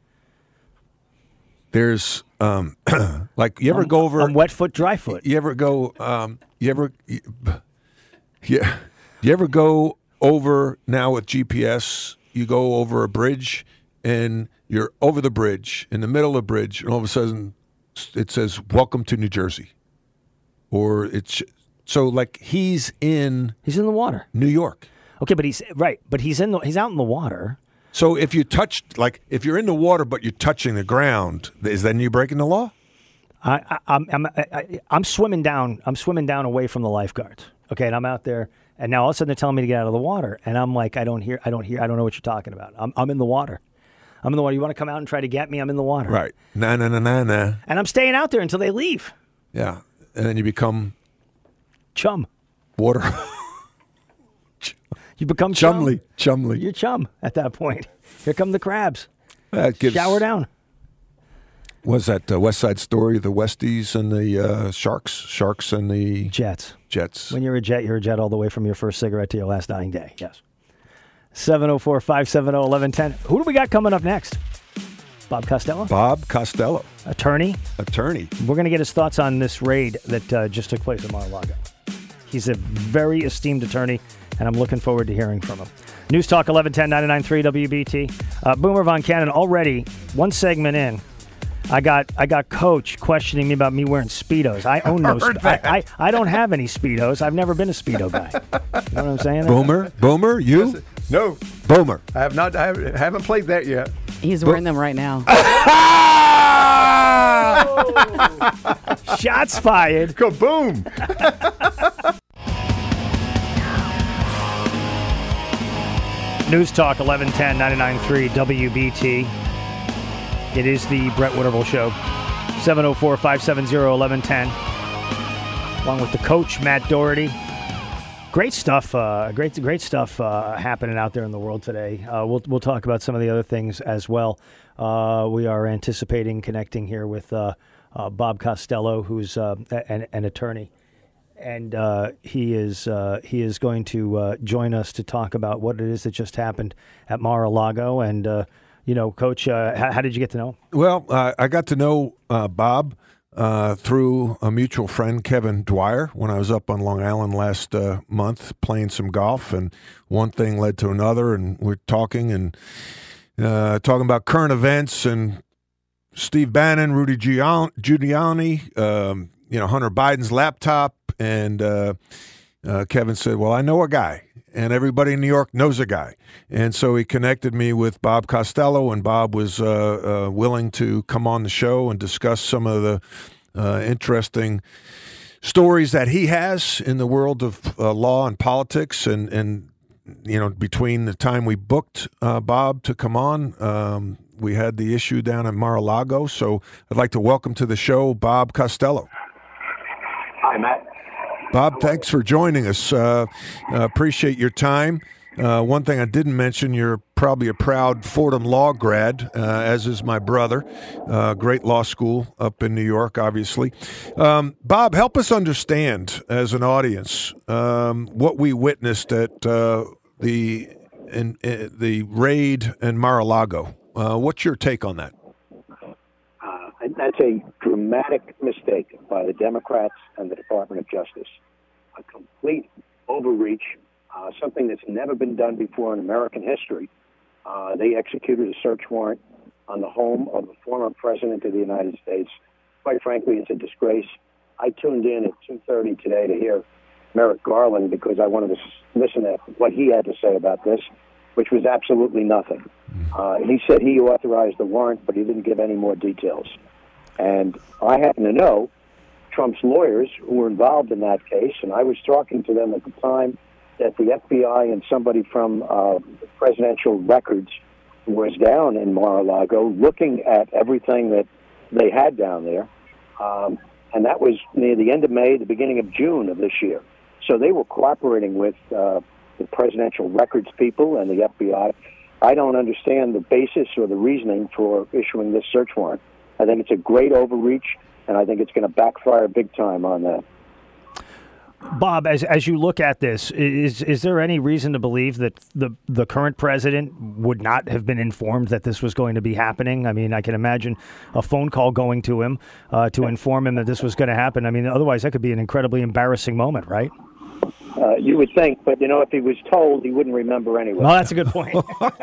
There's um, like you ever I'm, go over. I'm wet foot, dry foot. You ever go? Um, you ever? You, yeah. You ever go over now with G P S? You go over a bridge, and you're over the bridge in the middle of the bridge, and all of a sudden it says "Welcome to New Jersey," or it's so like he's in. He's in the water. New York. Okay, but he's right. But he's in the. He's out in the water. So if you touched, like, if you're in the water but you're touching the ground, is then you breaking the law? I, I, I'm I'm I, I'm swimming down. I'm swimming down away from the lifeguards. Okay, and I'm out there, and now all of a sudden they're telling me to get out of the water, and I'm like, I don't hear, I don't hear, I don't know what you're talking about. I'm I'm in the water. I'm in the water. You want to come out and try to get me? I'm in the water. Right. Nah, nah, nah, nah, nah. And I'm staying out there until they leave. Yeah, and then you become chum. Water. You become chumly, chum. chumly. You're chum at that point. Here come the crabs. That gives, Shower down. Was that uh, West Side Story? The Westies and the uh, Sharks, Sharks and the Jets. Jets. When you're a Jet, you're a Jet all the way from your first cigarette to your last dying day. Yes. seven oh four, five seven oh, eleven ten. Who do we got coming up next? Bob Costello? Bob Costello. Attorney? Attorney. We're going to get his thoughts on this raid that uh, just took place in Mar-a-Lago. He's a very esteemed attorney, and I'm looking forward to hearing from him. News Talk eleven ten, ninety-nine point three W B T. Uh, Boomer Von Cannon, already one segment in, I got I got Coach questioning me about me wearing Speedos. I own no Speedos. I, I, I don't have any Speedos. I've never been a Speedo guy. You know what I'm saying? Boomer? Boomer? You? Listen, no. Boomer. I have not. I haven't, haven't played that yet. He's wearing them right now. Shots fired. Kaboom. News Talk eleven ten, ninety-nine point three W B T. It is the Brett Winterble Show. seven oh four, five seven oh, eleven ten. Along with the coach, Matt Doherty. Great stuff. Uh, great, great stuff uh, happening out there in the world today. Uh, we'll we'll talk about some of the other things as well. Uh, we are anticipating connecting here with uh, uh, Bob Costello, who's uh, an, an attorney, and uh, he is uh, he is going to uh, join us to talk about what it is that just happened at Mar-a-Lago. And uh, you know, Coach, uh, how, how did you get to know him? Well, uh, I got to know uh, Bob uh, through a mutual friend, Kevin Dwyer, when I was up on Long Island last uh, month playing some golf, and one thing led to another, and we're talking and uh, talking about current events, and Steve Bannon, Rudy Giuliani, um, you know, Hunter Biden's laptop, and uh, uh, Kevin said, well, I know a guy, and everybody in New York knows a guy. And so he connected me with Bob Costello, and Bob was uh, uh, willing to come on the show and discuss some of the uh, interesting stories that he has in the world of uh, law and politics. And, and, you know, between the time we booked uh, Bob to come on, um, we had the issue down at Mar-a-Lago. So I'd like to welcome to the show Bob Costello. Hi, Matt. Bob, thanks for joining us. Uh, uh, appreciate your time. Uh, one thing I didn't mention, you're probably a proud Fordham Law grad, uh, as is my brother. Uh, great law school up in New York, obviously. Um, Bob, help us understand, as an audience, um, what we witnessed at uh, the in, in the raid in Mar-a-Lago. Uh, what's your take on that? Uh, that's a dramatic mistake by the Democrats and the Department of Justice. A complete overreach. Uh, something that's never been done before in American history. Uh, they executed a search warrant on the home of the former president of the United States. Quite frankly, it's a disgrace. I tuned in at two thirty today to hear Merrick Garland because I wanted to listen to what he had to say about this, which was absolutely nothing. Uh, he said he authorized the warrant, but he didn't give any more details. And I happen to know Trump's lawyers who were involved in that case, and I was talking to them at the time that the F B I and somebody from uh, presidential records was down in Mar-a-Lago looking at everything that they had down there. Um, and that was near the end of May, the beginning of June of this year. So they were cooperating with uh, the presidential records people and the F B I. I don't understand the basis or the reasoning for issuing this search warrant. I think it's a great overreach, and I think it's going to backfire big time on that. Bob, as as you look at this, is is there any reason to believe that the the current president would not have been informed that this was going to be happening? I mean, I can imagine a phone call going to him uh, to inform him that this was going to happen. I mean, otherwise that could be an incredibly embarrassing moment, right? Uh, you would think, but you know, if he was told, he wouldn't remember anyway. Well, that's a good point.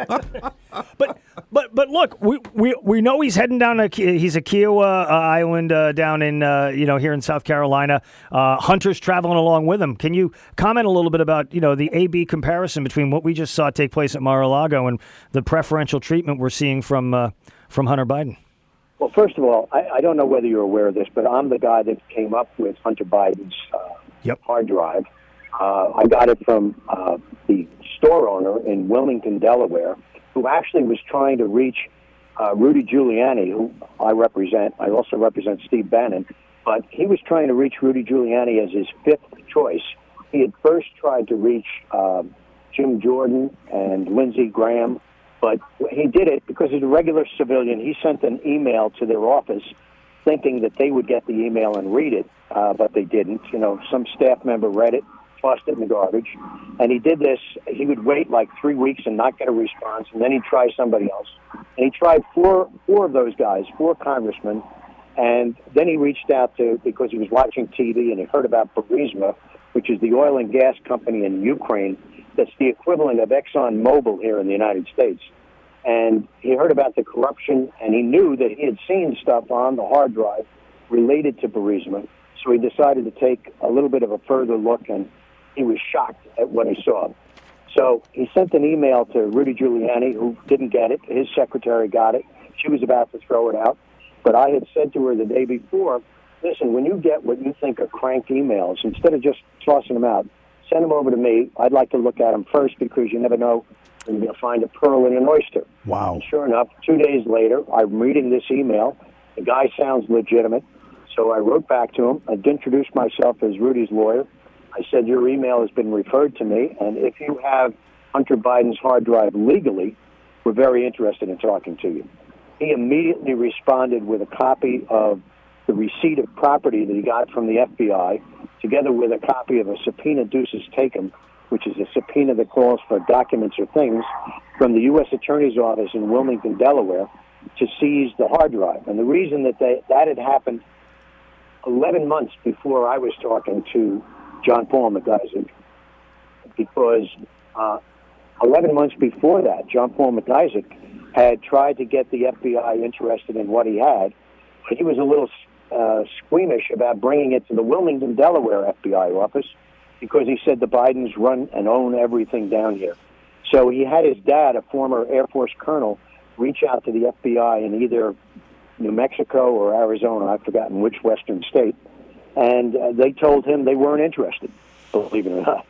but but but look, we, we we know he's heading down. To, he's a Kiowa uh, Island uh, down in uh, you know here in South Carolina. Uh, Hunter's traveling along with him. Can you comment a little bit about you know the A B comparison between what we just saw take place at Mar-a-Lago and the preferential treatment we're seeing from uh, from Hunter Biden? Well, first of all, I, I don't know whether you're aware of this, but I'm the guy that came up with Hunter Biden's uh, yep. hard drive. Uh, I got it from uh, the store owner in Wilmington, Delaware, who actually was trying to reach uh, Rudy Giuliani, who I represent. I also represent Steve Bannon, but he was trying to reach Rudy Giuliani as his fifth choice. He had first tried to reach uh, Jim Jordan and Lindsey Graham, but he did it because he's a regular civilian. He sent an email to their office thinking that they would get the email and read it, uh, but they didn't. You know, some staff member read it, tossed it in the garbage, and he did this. He would wait like three weeks and not get a response, and then he'd try somebody else. And he tried four four of those guys, four congressmen, and then he reached out to, because he was watching T V and he heard about Burisma, which is the oil and gas company in Ukraine that's the equivalent of ExxonMobil here in the United States. And he heard about the corruption, and he knew that he had seen stuff on the hard drive related to Burisma, so he decided to take a little bit of a further look, and he was shocked at what he saw. So he sent an email to Rudy Giuliani, who didn't get it. His secretary got it. She was about to throw it out. But I had said to her the day before, listen, when you get what you think are crank emails, instead of just tossing them out, send them over to me. I'd like to look at them first because you never know when you're going to find a pearl in an oyster. Wow. And sure enough, two days later, I'm reading this email. The guy sounds legitimate. So I wrote back to him. I introduced myself as Rudy's lawyer. I said, your email has been referred to me, and if you have Hunter Biden's hard drive legally, we're very interested in talking to you. He immediately responded with a copy of the receipt of property that he got from the F B I, together with a copy of a subpoena ducis tecum, which is a subpoena that calls for documents or things from the U S Attorney's Office in Wilmington, Delaware, to seize the hard drive. And the reason that they, that had happened eleven months before I was talking to John Paul McGuizer, because uh, eleven months before that, John Paul McIsaac had tried to get the F B I interested in what he had, but he was a little uh, squeamish about bringing it to the Wilmington, Delaware F B I office because he said the Bidens run and own everything down here. So he had his dad, a former Air Force colonel, reach out to the F B I in either New Mexico or Arizona, I've forgotten which western state, and uh, they told him they weren't interested, believe it or not.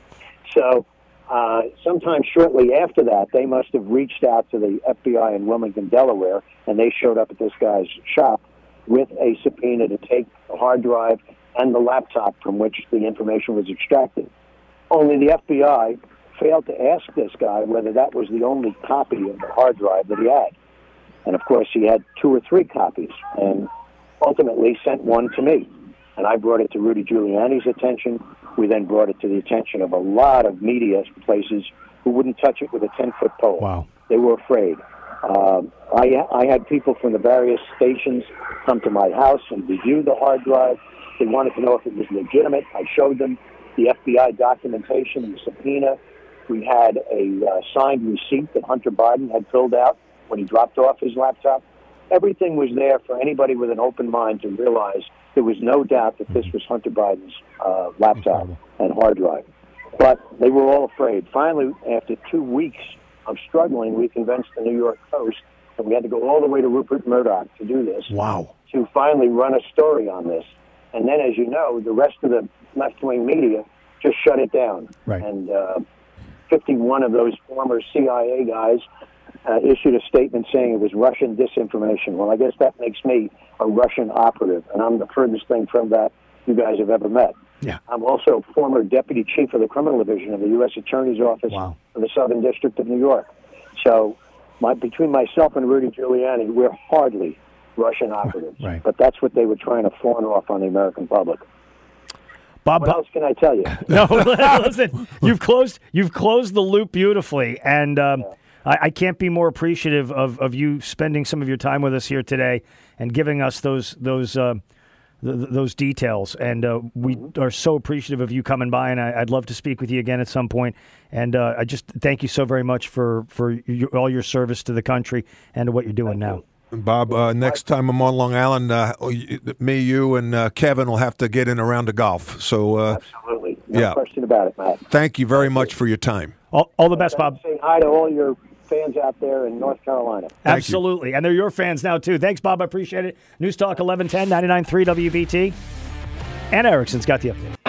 So uh, sometime shortly after that, they must have reached out to the F B I in Wilmington, Delaware, and they showed up at this guy's shop with a subpoena to take the hard drive and the laptop from which the information was extracted. Only the F B I failed to ask this guy whether that was the only copy of the hard drive that he had. And, of course, he had two or three copies and ultimately sent one to me. And I brought it to Rudy Giuliani's attention. We then brought it to the attention of a lot of media places who wouldn't touch it with a ten-foot pole. Wow. They were afraid. Um, I, I had people from the various stations come to my house and review the hard drive. They wanted to know if it was legitimate. I showed them the F B I documentation and the subpoena. We had a uh, signed receipt that Hunter Biden had filled out when he dropped off his laptop. Everything was there for anybody with an open mind to realize there was no doubt that this was Hunter Biden's uh, laptop and hard drive. But they were all afraid. Finally, after two weeks of struggling, we convinced the New York Post, and we had to go all the way to Rupert Murdoch to do this. Wow. To finally run a story on this. And then, as you know, the rest of the left-wing media just shut it down. Right. And uh, fifty-one of those former C I A guys uh, issued a statement saying it was Russian disinformation. Well, I guess that makes me a Russian operative, and I'm the furthest thing from that you guys have ever met. Yeah. I'm also former deputy chief of the criminal division of the U S Attorney's Office wow. for the Southern District of New York. So my, between myself and Rudy Giuliani, we're hardly Russian operatives. Right. But that's what they were trying to fawn off on the American public. Bob, what Bob, else can I tell you? No, listen. You've closed. You've closed the loop beautifully, and um, yeah. I, I can't be more appreciative of, of you spending some of your time with us here today and giving us those those uh, th- those details. And uh, we mm-hmm. are so appreciative of you coming by, and I, I'd love to speak with you again at some point. And uh, I just thank you so very much for for your, all your service to the country and to what you're doing thank now. You. Bob, uh, next time I'm on Long Island, uh, me, you, and uh, Kevin will have to get in a round of golf. So, uh, absolutely, no yeah. question about it, Matt. Thank you very much for your time. All, all the best, Bob. Say hi to all your fans out there in North Carolina. Thank absolutely, you. And they're your fans now too. Thanks, Bob. I appreciate it. News Talk eleven ten, ninety-nine point three W B T. Ann Erickson's got the update.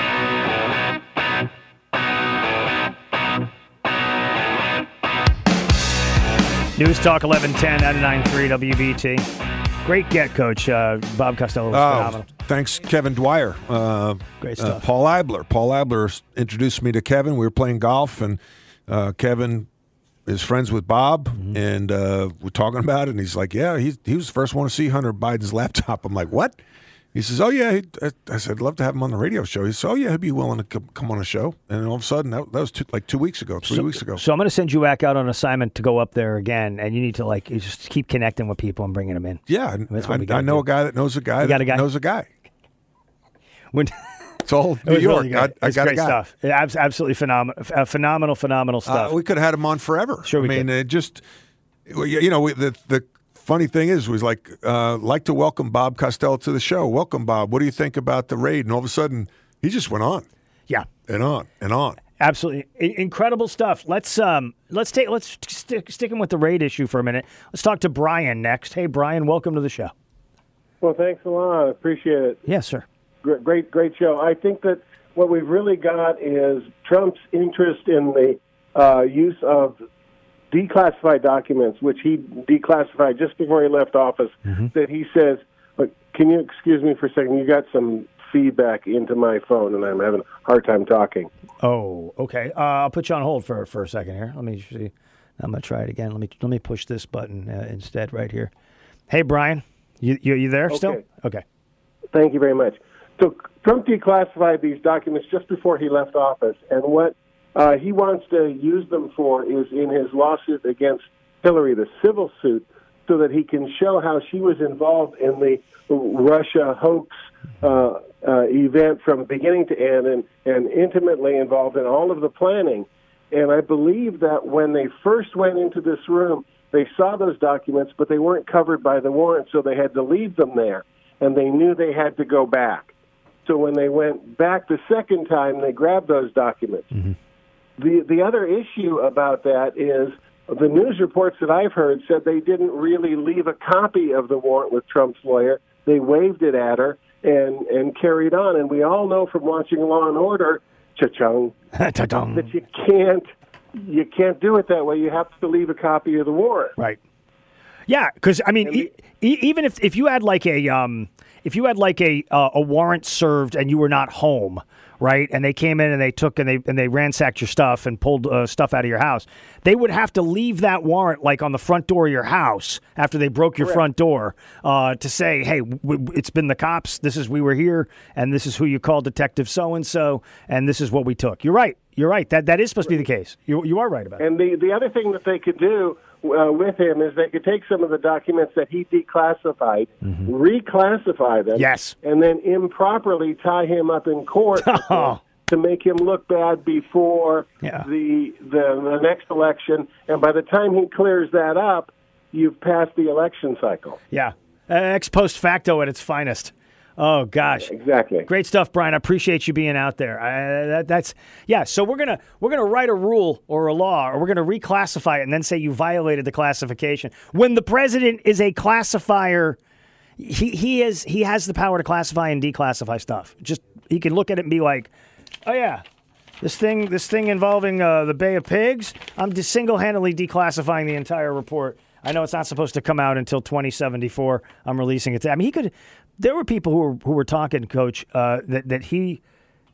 News Talk eleven ten, ninety-nine point three W B T. Great get, Coach. Uh, Bob Costello was oh, phenomenal. Thanks, Kevin Dwyer. Uh, Great stuff. Uh, Paul Abler. Paul Abler introduced me to Kevin. We were playing golf, and uh, Kevin is friends with Bob, mm-hmm. and uh, we're talking about it, and he's like, yeah, he, he was the first one to see Hunter Biden's laptop. I'm like, what? He says, oh, yeah. He, I said, I'd love to have him on the radio show. He said, oh, yeah, he'd be willing to come, come on a show. And all of a sudden, that, that was two, like two weeks ago, three so, weeks ago. So I'm going to send you back out on assignment to go up there again, and you need to, like, you just keep connecting with people and bringing them in. Yeah, That's I, what I know do. a guy that knows a guy that a guy? knows a guy. When It's all New it York. Really I, I it's got great a guy. stuff. Abs- absolutely phenomenal, uh, phenomenal, phenomenal stuff. Uh, we could have had him on forever. Sure, we I mean, could. it just, you know, we, the the funny thing is, was like, uh, like to welcome Bob Costello to the show. Welcome, Bob. What do you think about the raid? And all of a sudden, he just went on. Yeah, and on and on. Absolutely I- incredible stuff. Let's um, let's take let's stick sticking with the raid issue for a minute. Let's talk to Brian next. Hey, Brian, welcome to the show. Well, thanks a lot. I appreciate it. Yes, sir. Great, great, great show. I think that what we've really got is Trump's interest in the uh, use of declassified documents, which he declassified just before he left office, mm-hmm. that he says, can you excuse me for a second? You got some feedback into my phone, and I'm having a hard time talking. Oh, okay. Uh, I'll put you on hold for for a second here. Let me see. I'm going to try it again. Let me let me push this button uh, instead right here. Hey, Brian, you you, you there okay. still? Okay. Thank you very much. So Trump declassified these documents just before he left office, and what uh, he wants to use them for is in his lawsuit against Hillary, the civil suit, so that he can show how she was involved in the Russia hoax uh, uh, event from beginning to end and, and intimately involved in all of the planning. And I believe that when they first went into this room, they saw those documents, but they weren't covered by the warrant, so they had to leave them there. And they knew they had to go back. So when they went back the second time, they grabbed those documents. Mm-hmm. The the other issue about that is the news reports that I've heard said they didn't really leave a copy of the warrant with Trump's lawyer. They waved it at her and, and carried on. And we all know from watching Law and Order, cha-chung, that you can't you can't do it that way. You have to leave a copy of the warrant. Right. Yeah, because I mean, e- e- even if if you had like a um, if you had like a uh, a warrant served and you were not home, right, and they came in and they took and they and they ransacked your stuff and pulled uh, stuff out of your house, they would have to leave that warrant like on the front door of your house after they broke your Correct. front door uh, to say, hey, w- w- it's been the cops. This is we were here, and this is who you called, Detective so and so, and this is what we took. You're right. You're right. That that is supposed to be the case. You you are right about it. And the the other thing that they could do uh, with him is they could take some of the documents that he declassified, Mm-hmm. reclassify them, yes, and then improperly tie him up in court Oh. to make him look bad before Yeah. the, the the next election. And by the time he clears that up, you've passed the election cycle. Yeah. Uh, ex post facto at its finest. Oh gosh, exactly. Great stuff, Brian. I appreciate you being out there. I, that, that's yeah. So we're gonna we're gonna write a rule or a law, or we're gonna reclassify it and then say you violated the classification. When the president is a classifier, he he is he has the power to classify and declassify stuff. Just he can look at it and be like, oh yeah, this thing this thing involving uh, the Bay of Pigs. I'm just single handedly declassifying the entire report. I know it's not supposed to come out until twenty seventy-four. I'm releasing it. I mean, he could. There were people who were who were talking, Coach, uh, that that he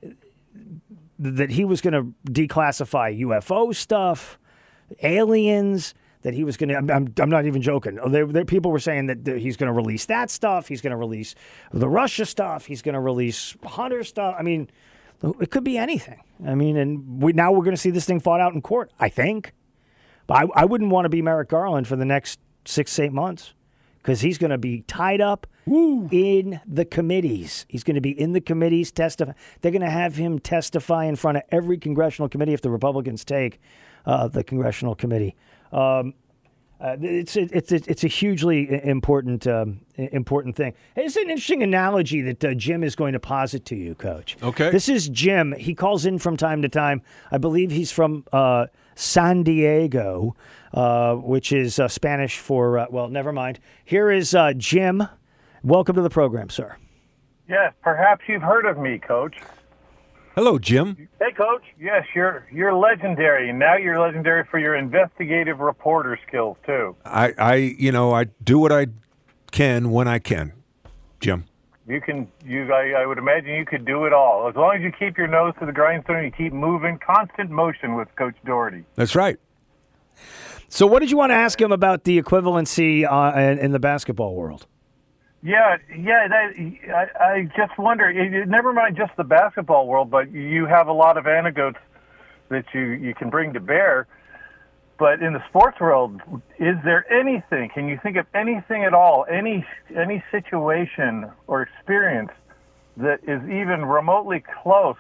that he was going to declassify U F O stuff, aliens. That he was going to. I'm, I'm. I'm not even joking. There, there, people were saying that that he's going to release that stuff. He's going to release the Russia stuff. He's going to release Hunter stuff. I mean, it could be anything. I mean, and we now we're going to see this thing fought out in court. I think, but I, I wouldn't want to be Merrick Garland for the next six, eight months. Because he's going to be tied up Woo. in the committees. He's going to be in the committees testify. They're going to have him testify in front of every congressional committee if the Republicans take uh, the congressional committee. Um, uh, it's it's it's a hugely important um, important thing. It's an interesting analogy that uh, Jim is going to posit to you, Coach. Okay. This is Jim. He calls in from time to time. I believe he's from uh, San Diego. Uh, which is uh, Spanish for, uh, well, never mind. Here is uh, Jim. Welcome to the program, sir. Yes, perhaps you've heard of me, Coach. Hello, Jim. Hey, Coach. Yes, you're you're legendary, and now you're legendary for your investigative reporter skills, too. I, I, you know, I do what I can when I can, Jim. You can, you. I, I would imagine you could do it all. As long as you keep your nose to the grindstone, you keep moving, constant motion with Coach Doherty. That's right. So what did you want to ask him about the equivalency uh, in, in the basketball world? Yeah, yeah. That, I, I just wonder, never mind just the basketball world, but you have a lot of anecdotes that you, you can bring to bear. But in the sports world, is there anything, can you think of anything at all, any any situation or experience that is even remotely close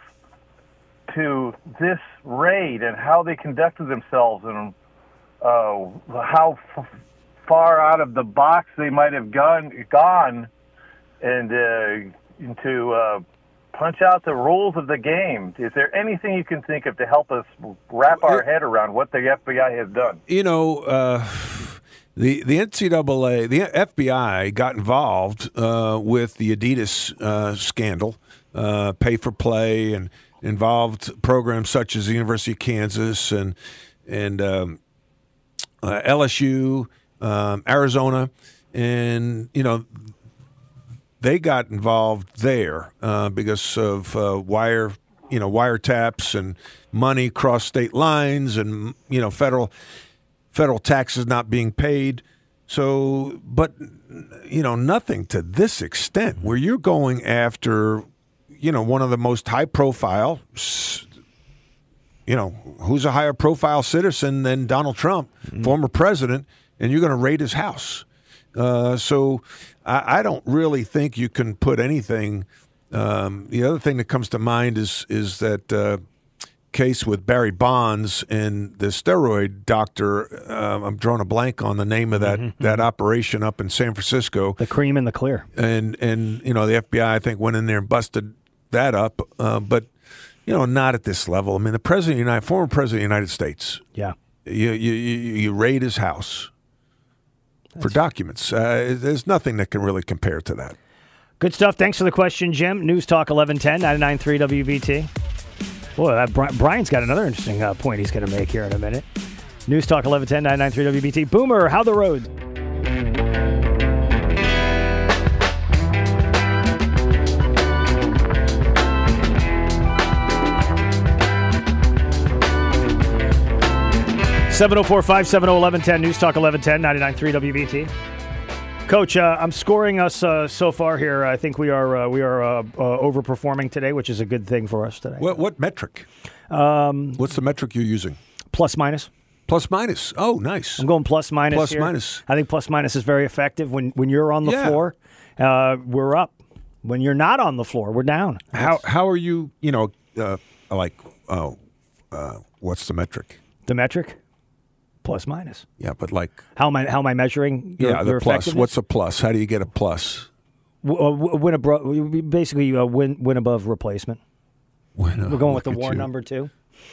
to this raid and how they conducted themselves and Uh, how f- far out of the box they might have gone, gone and uh, to uh, punch out the rules of the game? Is there anything you can think of to help us wrap our head around what the F B I has done? You know, uh, the the N C double A, the F B I got involved uh, with the Adidas uh, scandal, uh, pay for play, and involved programs such as the University of Kansas and and um, Uh, L S U, um, Arizona, and, you know, they got involved there uh, because of uh, wire, you know, wiretaps and money cross state lines and, you know, federal federal taxes not being paid. So, but, you know, nothing to this extent where you're going after, you know, one of the most high profile, you know, who's a higher profile citizen than Donald Trump, mm-hmm. former president, and you're going to raid his house. Uh, so I, I don't really think you can put anything. Um, the other thing that comes to mind is is that uh, case with Barry Bonds and the steroid doctor. Uh, I'm drawing a blank on the name of that, mm-hmm. that operation up in San Francisco. The cream and the clear. And, and you know, the F B I, I think, went in there and busted that up. Uh, but, you know, not at this level. I mean, the president of the United, former president of the United States. Yeah. You, you, you, you raid his house That's for documents. Uh, there's nothing that can really compare to that. Good stuff. Thanks for the question, Jim. News Talk eleven ten, ninety-nine point three W B T. Boy, that Brian's got another interesting uh, point he's going to make here in a minute. News Talk eleven ten, ninety-nine point three W B T. Boomer, how the roads? seven oh four, five seven oh, eleven ten. News Talk eleven ten, ninety-nine point three W B T. Coach, uh, I'm scoring us uh, so far here. I think we are uh, we are uh, uh, overperforming today, which is a good thing for us today. What what metric? Um, What's the metric you're using? Plus minus. Plus minus. Oh, nice. I'm going plus minus. Plus here. minus. I think plus minus is very effective. When when you're on the Yeah. floor, uh, we're up. When you're not on the floor, we're down. How how are you? You know, uh, like oh, uh, what's the metric? The metric. Plus minus. Yeah, but like how am I how am I measuring your, yeah the your plus? What's a plus? How do you get a plus? W- uh, win above, basically uh, win win above replacement. Win, We're going with the at war you. number two.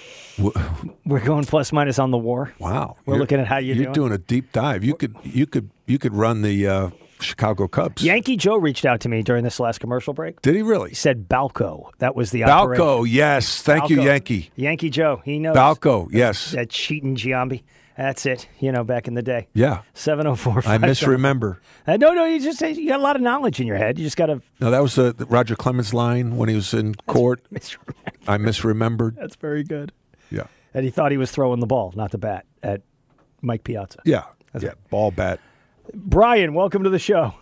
We're going plus minus on the war. Wow, We're You're- looking at how you You're doing a deep dive. You could you could you could run the uh, Chicago Cubs. Yankee Joe reached out to me during this last commercial break. Did he really? He said Balco. That was the Balco, operation. yes. Thank you, Balco. Yankee. Yankee Joe. He knows. Balco, yes. That cheating Giambi. That's it. You know, back in the day. Yeah. seven oh four. I misremember. Uh, no, no, you just you got a lot of knowledge in your head. You just got to. No, that was the, the Roger Clemens line when he was in court. Misremember. I misremembered. That's very good. Yeah. And he thought he was throwing the ball, not the bat, at Mike Piazza. Yeah. That's yeah. right. Ball bat. Brian, welcome to the show.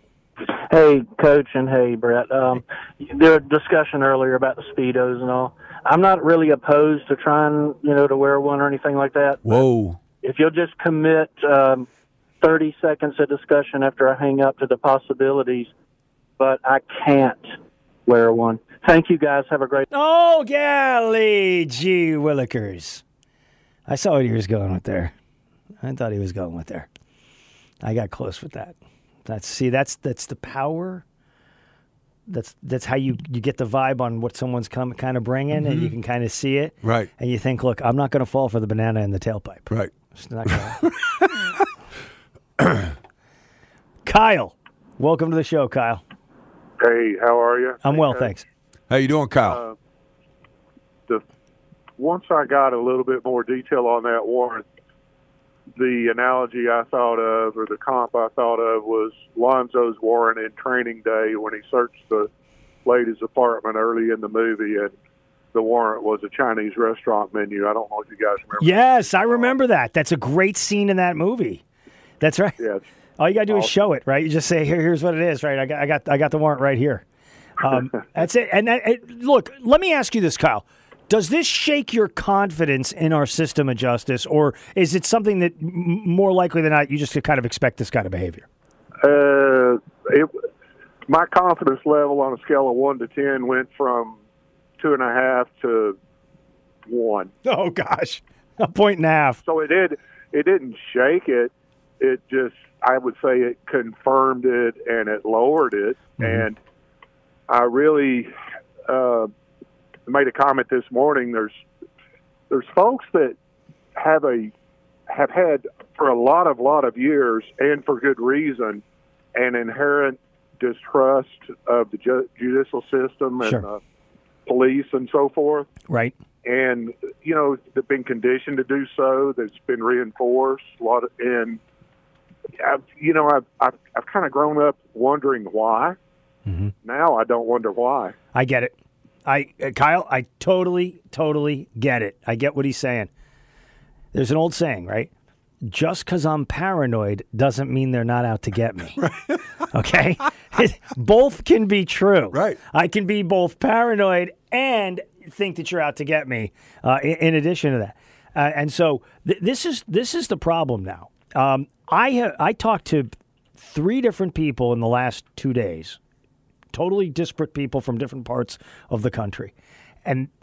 Hey, Coach, and hey, Brett. Um, there was discussion earlier about the Speedos and all. I'm not really opposed to trying, you know, to wear one or anything like that. Whoa. If you'll just commit um, thirty seconds of discussion after I hang up to the possibilities, but I can't wear one. Thank you, guys. Have a great Oh, golly gee willikers. I saw what he was going with there. I thought he was going with there. I got close with that. That's see, that's that's the power. That's that's how you, you get the vibe on what someone's come kind of bringing, mm-hmm. and you can kind of see it. Right. And you think, look, I'm not going to fall for the banana in the tailpipe. Right. It's not gonna... Kyle, welcome to the show, Kyle. Hey, how are you? I'm well, hey, thanks. How you doing, Kyle? Uh, the once I got a little bit more detail on that warrant, the analogy I thought of, or the comp I thought of, was Lonzo's warrant in Training Day when he searched the lady's apartment early in the movie, and the warrant was a Chinese restaurant menu. I don't know if you guys remember. Yes, I remember that. That's a great scene in that movie. That's right. Yeah. All you gotta do awesome. is show it, right? You just say, "Here, here's what it is." Right? I got, I got, I got the warrant right here. Um, that's it. And that, it, look, let me ask you this, Kyle. Does this shake your confidence in our system of justice, or is it something that m- more likely than not you just kind of expect this kind of behavior? Uh, it, my confidence level on a scale of one to ten went from two and a half to one. Oh gosh, a point and a half. So it did. It didn't shake it. It just, I would say, it confirmed it and it lowered it. Mm-hmm. And I really uh, made a comment this morning. There's there's folks that have a have had for a lot of lot of years, and for good reason, an inherent distrust of the ju- judicial system and Sure. uh, police and so forth. Right. And, you know, they've been conditioned to do so. That's been reinforced. A lot of, and, I've, you know, I've, I've, I've kind of grown up wondering why. Mm-hmm. Now I don't wonder why. I get it. I uh, Kyle, I totally, totally get it. I get what he's saying. There's an old saying, right? Just because I'm paranoid doesn't mean they're not out to get me. Okay? Both can be true. Right. I can be both paranoid and think that you're out to get me, uh, in, in addition to that. Uh, and so th- this is this is the problem now. Um, I ha- I talked to three different people in the last two days, totally disparate people from different parts of the country. And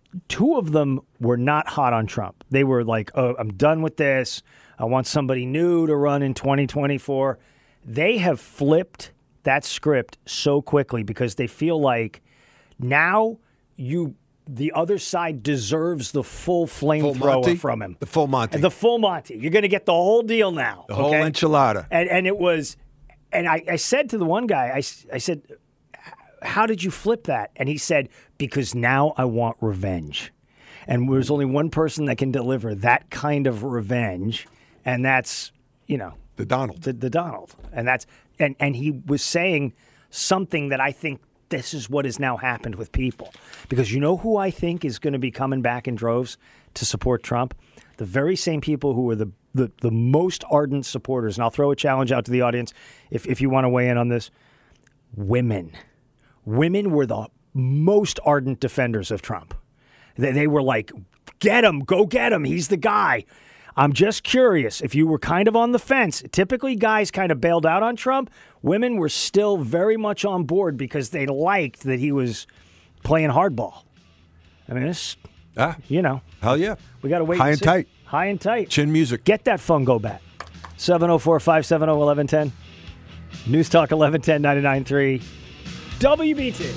two of them were not hot on Trump. They were like, oh, I'm done with this. I want somebody new to run in twenty twenty-four. They have flipped that script so quickly because they feel like now you the other side deserves the full flamethrower from him. The full Monty. The full Monty. You're going to get the whole deal now. The whole okay? enchilada. And, and it was, and I, I said to the one guy, I, I said, how did you flip that? And he said, because now I want revenge. And there's only one person that can deliver that kind of revenge, and that's, you know. The Donald. The, the Donald. And that's, and, and he was saying something that I think this is what has now happened with people. Because you know who I think is going to be coming back in droves to support Trump? The very same people who were the, the, the most ardent supporters. And I'll throw a challenge out to the audience if, if you want to weigh in on this. Women. Women were the most ardent defenders of Trump. They, they were like, get him, go get him. He's the guy. I'm just curious if you were kind of on the fence. Typically, guys kind of bailed out on Trump. Women were still very much on board because they liked that he was playing hardball. I mean, it's, ah, you know. Hell yeah. We got to wait. High and and see. tight. High and tight. Chin music. Get that fungo bat. seven oh four, five seven oh, one one one zero. News Talk eleven ten, ninety-nine point three. W B T.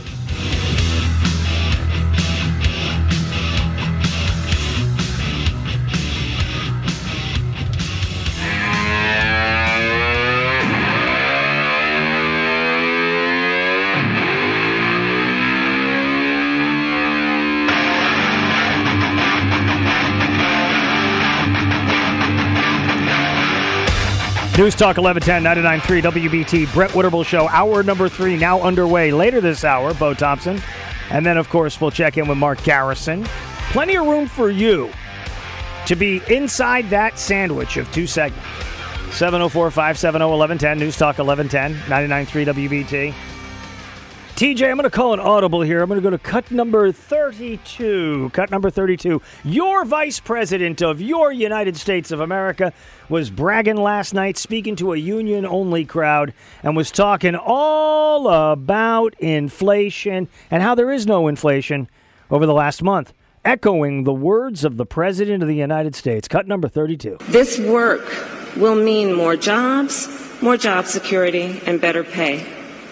News Talk eleven ten, ninety-nine point three W B T, Brett Witterbull Show, hour number three now underway. Later this hour, Bo Thompson. And then, of course, we'll check in with Mark Garrison. Plenty of room for you to be inside that sandwich of two segments. seven oh four, five seven oh, one one one zero, News Talk eleven ten, ninety-nine point three W B T. T J, I'm going to call an audible here. I'm going to go to cut number thirty-two. Cut number thirty-two. Your vice president of your United States of America was bragging last night, speaking to a union-only crowd, and was talking all about inflation and how there is no inflation over the last month, echoing the words of the President of the United States. Cut number thirty-two. This work will mean more jobs, more job security, and better pay.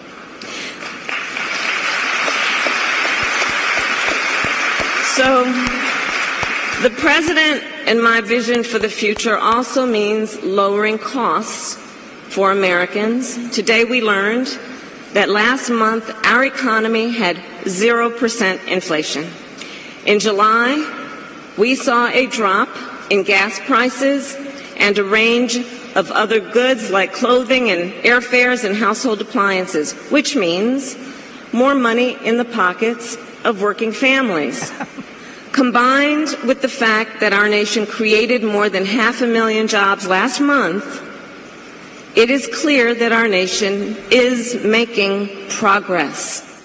So, the President and my vision for the future also means lowering costs for Americans. Today we learned that last month our economy had zero percent inflation. In July, we saw a drop in gas prices and a range of other goods like clothing and airfares and household appliances, which means more money in the pockets of working families. Combined with the fact that our nation created more than half a million jobs last month, it is clear that our nation is making progress.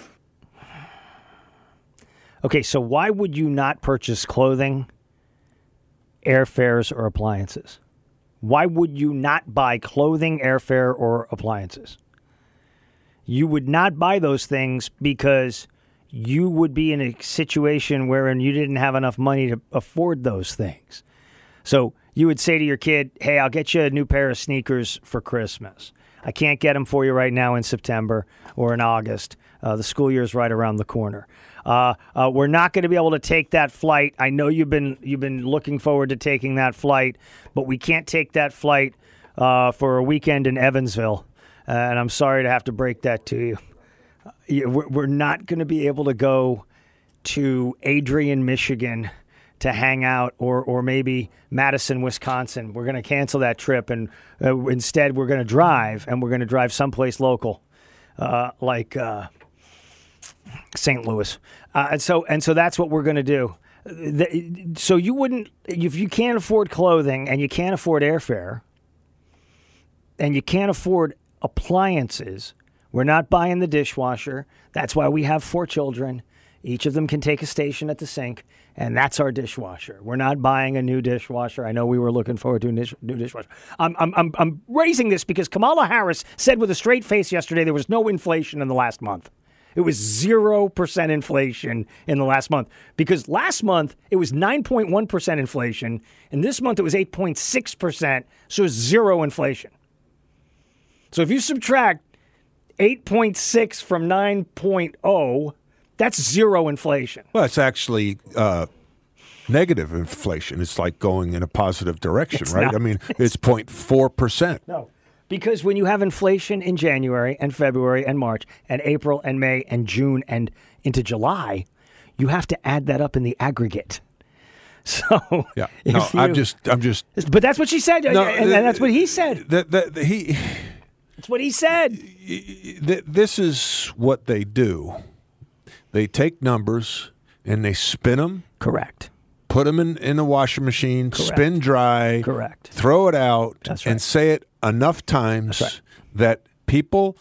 Okay, so why would you not purchase clothing, airfares, or appliances? Why would you not buy clothing, airfare, or appliances? You would not buy those things because you would be in a situation wherein you didn't have enough money to afford those things. So you would say to your kid, hey, I'll get you a new pair of sneakers for Christmas. I can't get them for you right now in September or in August. Uh, the school year is right around the corner. Uh, uh, we're not going to be able to take that flight. I know you've been you've been looking forward to taking that flight, but we can't take that flight uh, for a weekend in Evansville. Uh, and I'm sorry to have to break that to you. We're not going to be able to go to Adrian, Michigan to hang out, or or maybe Madison, Wisconsin. We're going to cancel that trip, and uh, instead we're going to drive, and we're going to drive someplace local, uh, like uh, Saint Louis. Uh, and so and so that's what we're going to do. So you wouldn't, if you can't afford clothing and you can't afford airfare and you can't afford appliances, we're not buying the dishwasher. That's why we have four children. Each of them can take a station at the sink, and that's our dishwasher. We're not buying a new dishwasher. I know we were looking forward to a new dishwasher. I'm, I'm, I'm, I'm raising this because Kamala Harris said with a straight face yesterday there was no inflation in the last month. It was zero percent inflation in the last month because last month it was nine point one percent inflation, and this month it was eight point six percent, so it's zero inflation. So if you subtract eight point six from nine point oh, that's zero inflation. Well, it's actually uh, negative inflation. It's like going in a positive direction, It's right? not. I mean, it's zero point four percent. No. Because when you have inflation in January and February and March and April and May and June and into July, you have to add that up in the aggregate. So Yeah. if No, you- I'm just, I'm just. But that's what she said, No, and uh, that's what he said. That, that, that he. That's what he said. Th- This is what they do. They take numbers and they spin them. Correct. Put them in, in a washing machine, Correct. spin dry. Correct. Throw it out. That's And right. say it enough times That's right. that people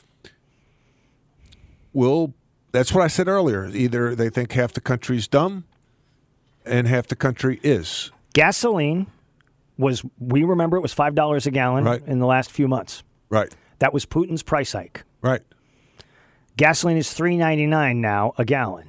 will. That's what I said earlier. Either they think half the country's dumb and half the country is. Gasoline was, we remember it was five dollars a gallon Right. in the last few months. Right. That was Putin's price hike. Right. Gasoline is three ninety-nine now a gallon.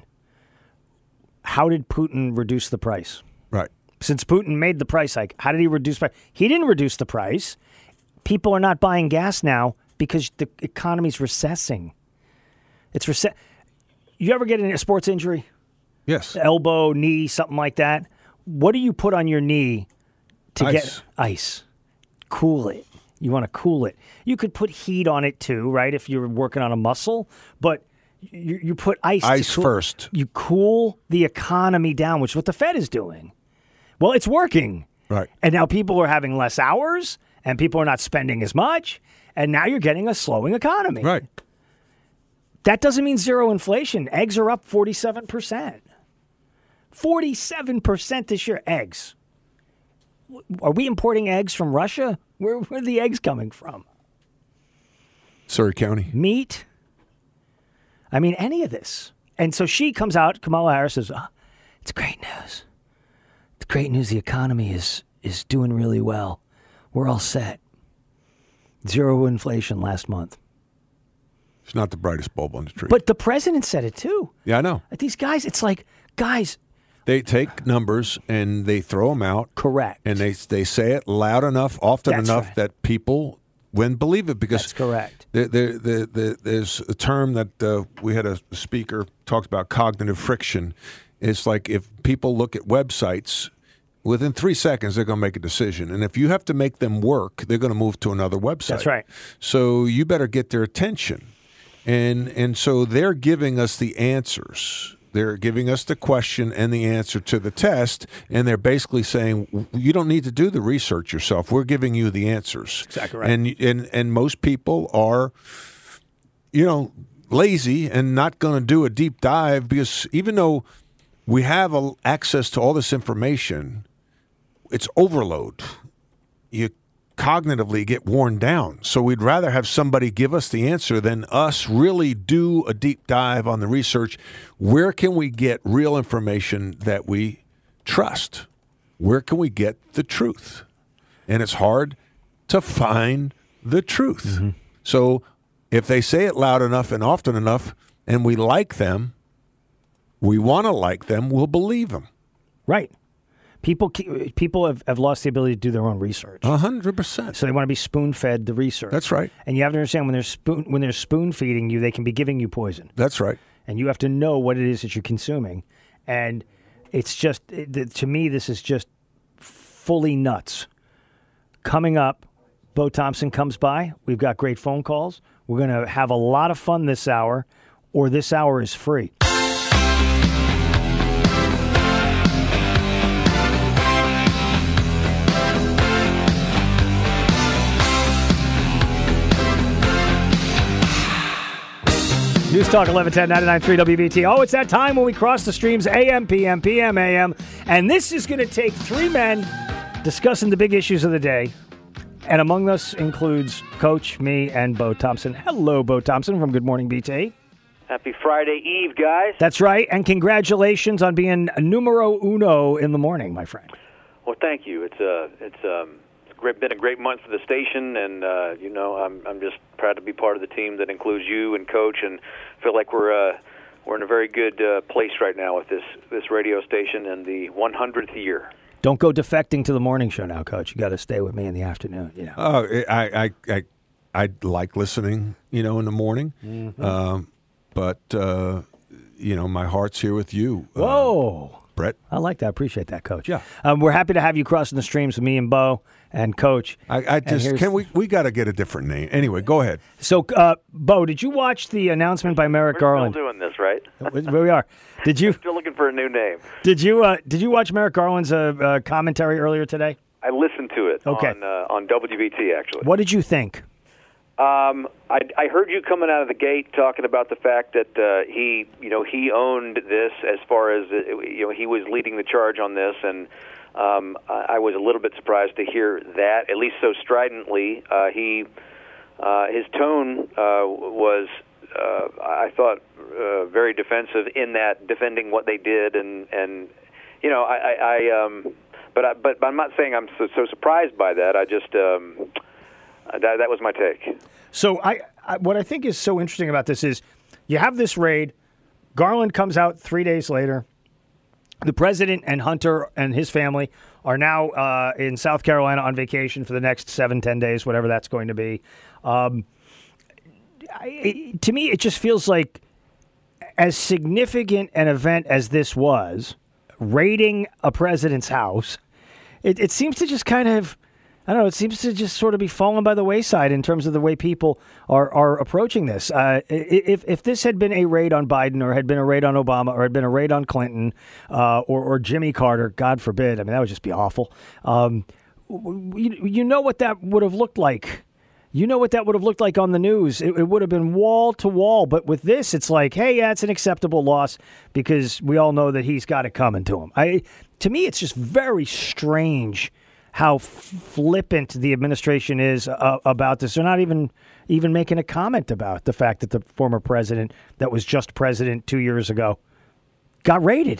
How did Putin reduce the price? Right. Since Putin made the price hike, how did he reduce price? He didn't reduce the price. People are not buying gas now because the economy's recessing. It's rece- You ever get in a sports injury? Yes. Elbow, knee, something like that. What do you put on your knee to Ice. get ice? Cool it. You want to cool it. You could put heat on it too, right? If you're working on a muscle, but you, you put ice. to Ice cool- first. You cool the economy down, which is what the Fed is doing. Well, it's working. Right. And now people are having less hours, and people are not spending as much, and now you're getting a slowing economy. Right. That doesn't mean zero inflation. Eggs are up forty-seven percent. forty-seven percent this year, eggs. Are we importing eggs from Russia? Where, where are the eggs coming from? Surrey County. Meat? I mean, any of this. And so she comes out, Kamala Harris says, oh, it's great news. It's great news. The economy is, is doing really well. We're all set. Zero inflation last month. It's not the brightest bulb on the tree. But the president said it too. Yeah, I know. These guys, it's like, guys. They take numbers and they throw them out. Correct. And they they say it loud enough, often That's enough right. that people wouldn't believe it. Because That's correct. There, there, there, there, there's a term that uh, we had a speaker talked about, cognitive friction. It's like if people look at websites, within three seconds they're going to make a decision. And if you have to make them work, they're going to move to another website. That's right. So you better get their attention. And and so they're giving us the answers. They're giving us the question and the answer to the test, and they're basically saying you don't need to do the research yourself. We're giving you the answers. Exactly right. And and and most people are, you know, lazy and not going to do a deep dive because even though we have a, access to all this information, it's overload. You cognitively get worn down. So we'd rather have somebody give us the answer than us really do a deep dive on the research. Where can we get real information that we trust? Where can we get the truth? And it's hard to find the truth. Mm-hmm. So if they say it loud enough and often enough and we like them, we want to like them, we'll believe them. Right. People people have, have lost the ability to do their own research. A hundred percent. So they want to be spoon-fed the research. That's right. And you have to understand when they're spoon when they're spoon-feeding you, they can be giving you poison. That's right. And you have to know what it is that you're consuming. And it's just, it, to me, this is just fully nuts. Coming up, Bo Thompson comes by. We've got great phone calls. We're going to have a lot of fun this hour, or this hour is free. News Talk eleven ten ninety-nine point three W B T. Oh, it's that time when we cross the streams A M, P M, P M, A M. And this is going to take three men discussing the big issues of the day. And among us includes Coach, me, and Bo Thompson. Hello, Bo Thompson from Good Morning B T. Happy Friday Eve, guys. That's right. And congratulations on being numero uno in the morning, my friend. Well, thank you. It's uh, it's um, it's great, been a great month for the station, and uh, you know, I'm I'm just proud to be part of the team that includes you and Coach, and feel like we're uh, we're in a very good uh, place right now with this this radio station and the one hundredth year. Don't go defecting to the morning show now, Coach. You got to stay with me in the afternoon. You know. Oh, I, I, I, I like listening, you know, in the morning. Mhm. Um, but uh, you know, my heart's here with you. Whoa. Uh, Brett. I like that. I appreciate that, Coach. Yeah. Um, we're happy to have you crossing the streams with me and Bo and Coach. I, I And just here's- can we we got to get a different name. Anyway, go ahead. So, uh, Bo, did you watch the announcement by Merrick We're Garland? still doing this, right? Where we are. Did you Still looking for a new name. did you uh, did you watch Merrick Garland's uh, uh, commentary earlier today? I listened to it Okay. on uh, on W B T actually. What did you think? Um, I, I heard you coming out of the gate talking about the fact that uh, he, you know, he owned this as far as uh, you know he was leading the charge on this, and um, I I was a little bit surprised to hear that, at least so stridently. Uh, he, uh, his tone uh, was, uh, I thought, uh, very defensive in that defending what they did, and and you know, I, I, I um, but I, but but I'm not saying I'm so, so surprised by that. I just. Um, Uh, that, that was my take. So I, I what I think is so interesting about this is you have this raid. Garland comes out three days later. The president and Hunter and his family are now uh, in South Carolina on vacation for the next seven, ten days, whatever that's going to be. Um, I, to me, it just feels like as significant an event as this was, raiding a president's house, it, it seems to just kind of, I don't know, it seems to just sort of be falling by the wayside in terms of the way people are, are approaching this. Uh, if if this had been a raid on Biden or had been a raid on Obama or had been a raid on Clinton uh, or, or Jimmy Carter, God forbid, I mean, that would just be awful. Um, you, you know what that would have looked like. You know what that would have looked like on the news. It, it would have been wall to wall. But with this, it's like, hey, yeah, it's an acceptable loss because we all know that he's got it coming to him. I, to me, it's just very strange how flippant the administration is uh, about this. They're not even even making a comment about the fact that the former president that was just president two years ago got raided.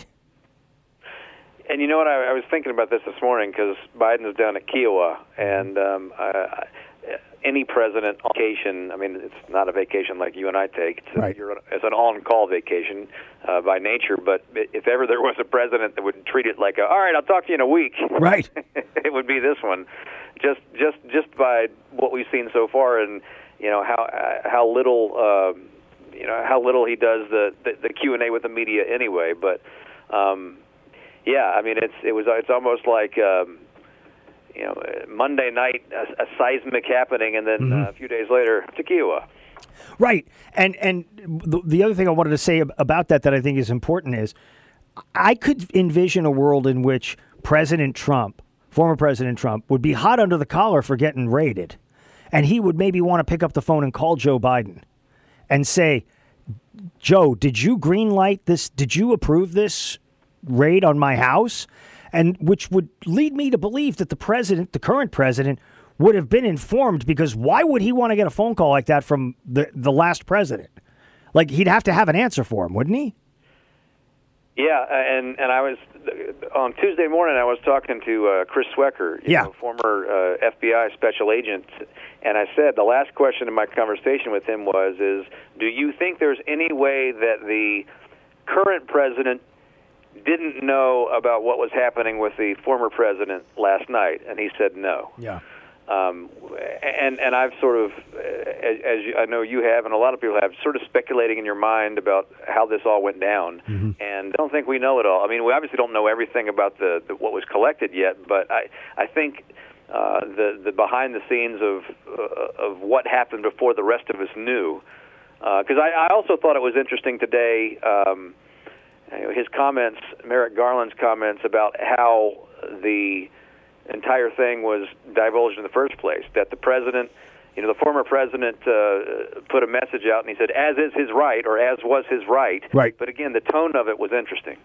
And you know what? I, I was thinking about this this morning because Biden's down at Kiowa, and um, I, any president on vacation, I mean, it's not a vacation like you and I take. It's, right. you're, it's an on-call vacation uh, by nature, but if ever there was a president that would treat it like, a, all right, I'll talk to you in a week, right? it would be this one. Just just, just by what we've seen so far and, you know, how uh, how little, uh, you know, how little he does the, the, the Q and A with the media anyway. But, um, yeah, I mean, it's it was it's almost like... Um, You know, Monday night, a, a seismic happening, and then Mm-hmm. uh, a few days later, Tequila. Right. And and the, the other thing I wanted to say about that that I think is important is I could envision a world in which President Trump, former President Trump, would be hot under the collar for getting raided. And he would maybe want to pick up the phone and call Joe Biden and say, Joe, did you green light this? Did you approve this raid on my house? And which would lead me to believe that the president, the current president, would have been informed, because why would he want to get a phone call like that from the, the last president? Like, he'd have to have an answer for him, wouldn't he? Yeah, and and I was on Tuesday morning. I was talking to uh, Chris Swecker, you yeah. know, former uh, F B I special agent, and I said the last question in my conversation with him was, "Is do you think there's any way that the current president didn't know about what was happening with the former president last night?" And he said no. Yeah. Um, and and I've sort of, as, as you, I know you have, and a lot of people have, sort of speculating in your mind about how this all went down. Mm-hmm. And I don't think we know it all. I mean, we obviously don't know everything about the, the what was collected yet, but I I think uh, the the behind the scenes of uh, of what happened before the rest of us knew. Because uh, I, I also thought it was interesting today. Um, his comments, Merrick Garland's comments about how the entire thing was divulged in the first place, that the president, you know, the former president uh, put a message out and he said, as is his right, or as was his right. Right. But again, the tone of it was interesting.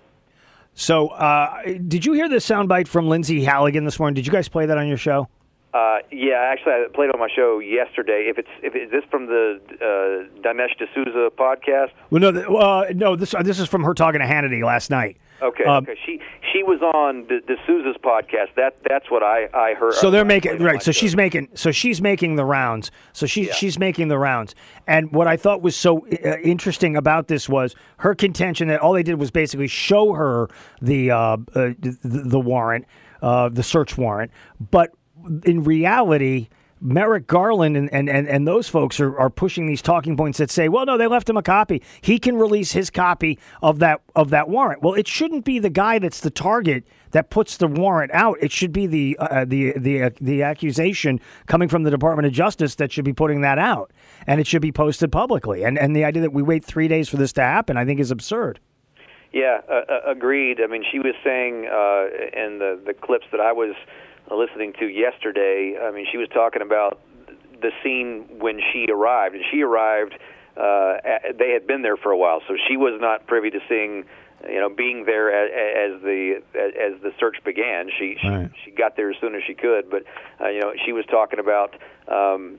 So, uh, did you hear the soundbite from Lindsay Halligan this morning? Did you guys play that on your show? Uh, yeah, actually, I played on my show yesterday. If it's if is this from the uh, Dinesh D'Souza podcast? Well, no, th- uh, no. This uh, this is from her talking to Hannity last night. Okay, Um, okay. She she was on D- D'Souza's podcast. That that's what I, I heard. So they're I making played on right. my So show. she's making. So she's making the rounds. So she's she's making the rounds. And what I thought was so uh, interesting about this was her contention that all they did was basically show her the uh, uh, the, the warrant, uh, the search warrant, but in reality, Merrick Garland and, and, and, and those folks are, are pushing these talking points that say, well, no, they left him a copy. He can release his copy of that of that warrant. Well, it shouldn't be the guy that's the target that puts the warrant out. It should be the uh, the the uh, the accusation coming from the Department of Justice that should be putting that out, and it should be posted publicly. And and the idea that we wait three days for this to happen, I think, is absurd. Yeah, uh, uh, agreed. I mean, she was saying uh, in the the clips that I was listening to yesterday, I mean, she was talking about the scene when she arrived. And she arrived, uh, at, they had been there for a while, so she was not privy to seeing, you know, being there as, as the as the search began. She she, Right. she got there as soon as she could, but uh, you know, she was talking about um,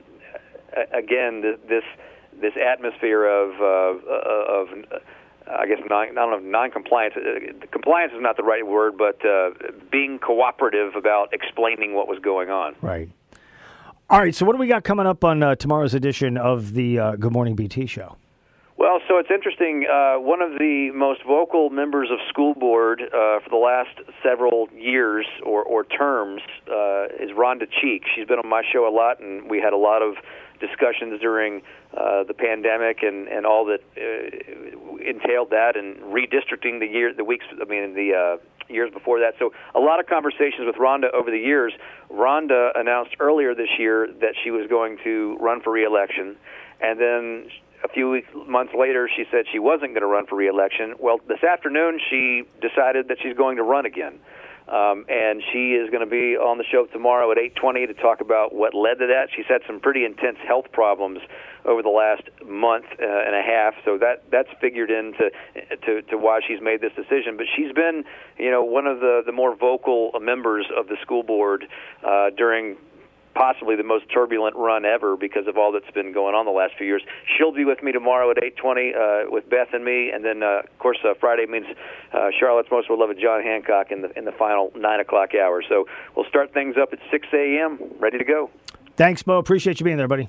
again this this atmosphere of uh, of. I guess non, I don't know, non-compliance. Uh, compliance is not the right word, but uh, being cooperative about explaining what was going on. Right. All right. So what do we got coming up on uh, tomorrow's edition of the uh, Good Morning B T show? Well, so it's interesting. Uh, one of the most vocal members of school board uh, for the last several years or, or terms uh, is Rhonda Cheek. She's been on my show a lot, and we had a lot of discussions during uh, the pandemic and, and all that uh, entailed that, and redistricting the year, the weeks, I mean, the uh, years before that. So a lot of conversations with Rhonda over the years. Rhonda announced earlier this year that she was going to run for re-election, and then a few weeks, months later, she said she wasn't going to run for re-election. Well, this afternoon, she decided that she's going to run again. Um, and she is going to be on the show tomorrow at eight twenty to talk about what led to that. She's had some pretty intense health problems over the last month uh, and a half, so that that's figured into to, to why she's made this decision. But she's been, you know, one of the, the more vocal members of the school board uh, during possibly the most turbulent run ever because of all that's been going on the last few years. She'll be with me tomorrow at eight twenty uh, with Beth and me, and then, uh, of course, uh, Friday means uh, Charlotte's Most Beloved John Hancock in the in the final nine o'clock hour. So we'll start things up at six a.m., ready to go. Thanks, Mo. Appreciate you being there, buddy.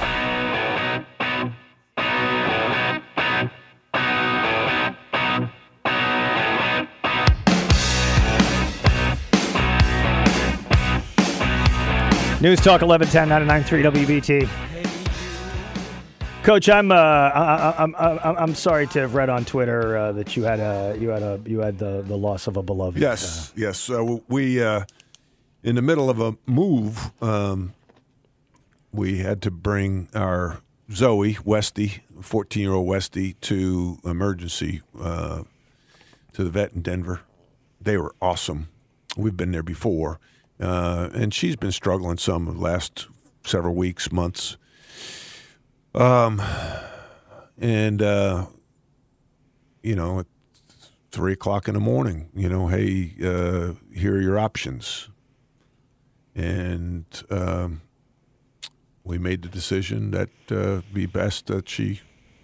News Talk eleven ten ninety-nine point three W B T. Coach, I'm uh, I, I'm I'm I'm sorry to have read on Twitter uh, that you had a you had a you had the, the loss of a beloved. Yes, uh, yes. Uh, we uh, in the middle of a move, um, we had to bring our Zoe Westy, fourteen-year-old Westy, to emergency uh, to the vet in Denver. They were awesome. We've been there before. Uh, and she's been struggling some the last several weeks, months. Um, and, uh, you know, at three o'clock in the morning, you know, hey, uh, here are your options. And um, we made the decision that uh, it'd be best that she,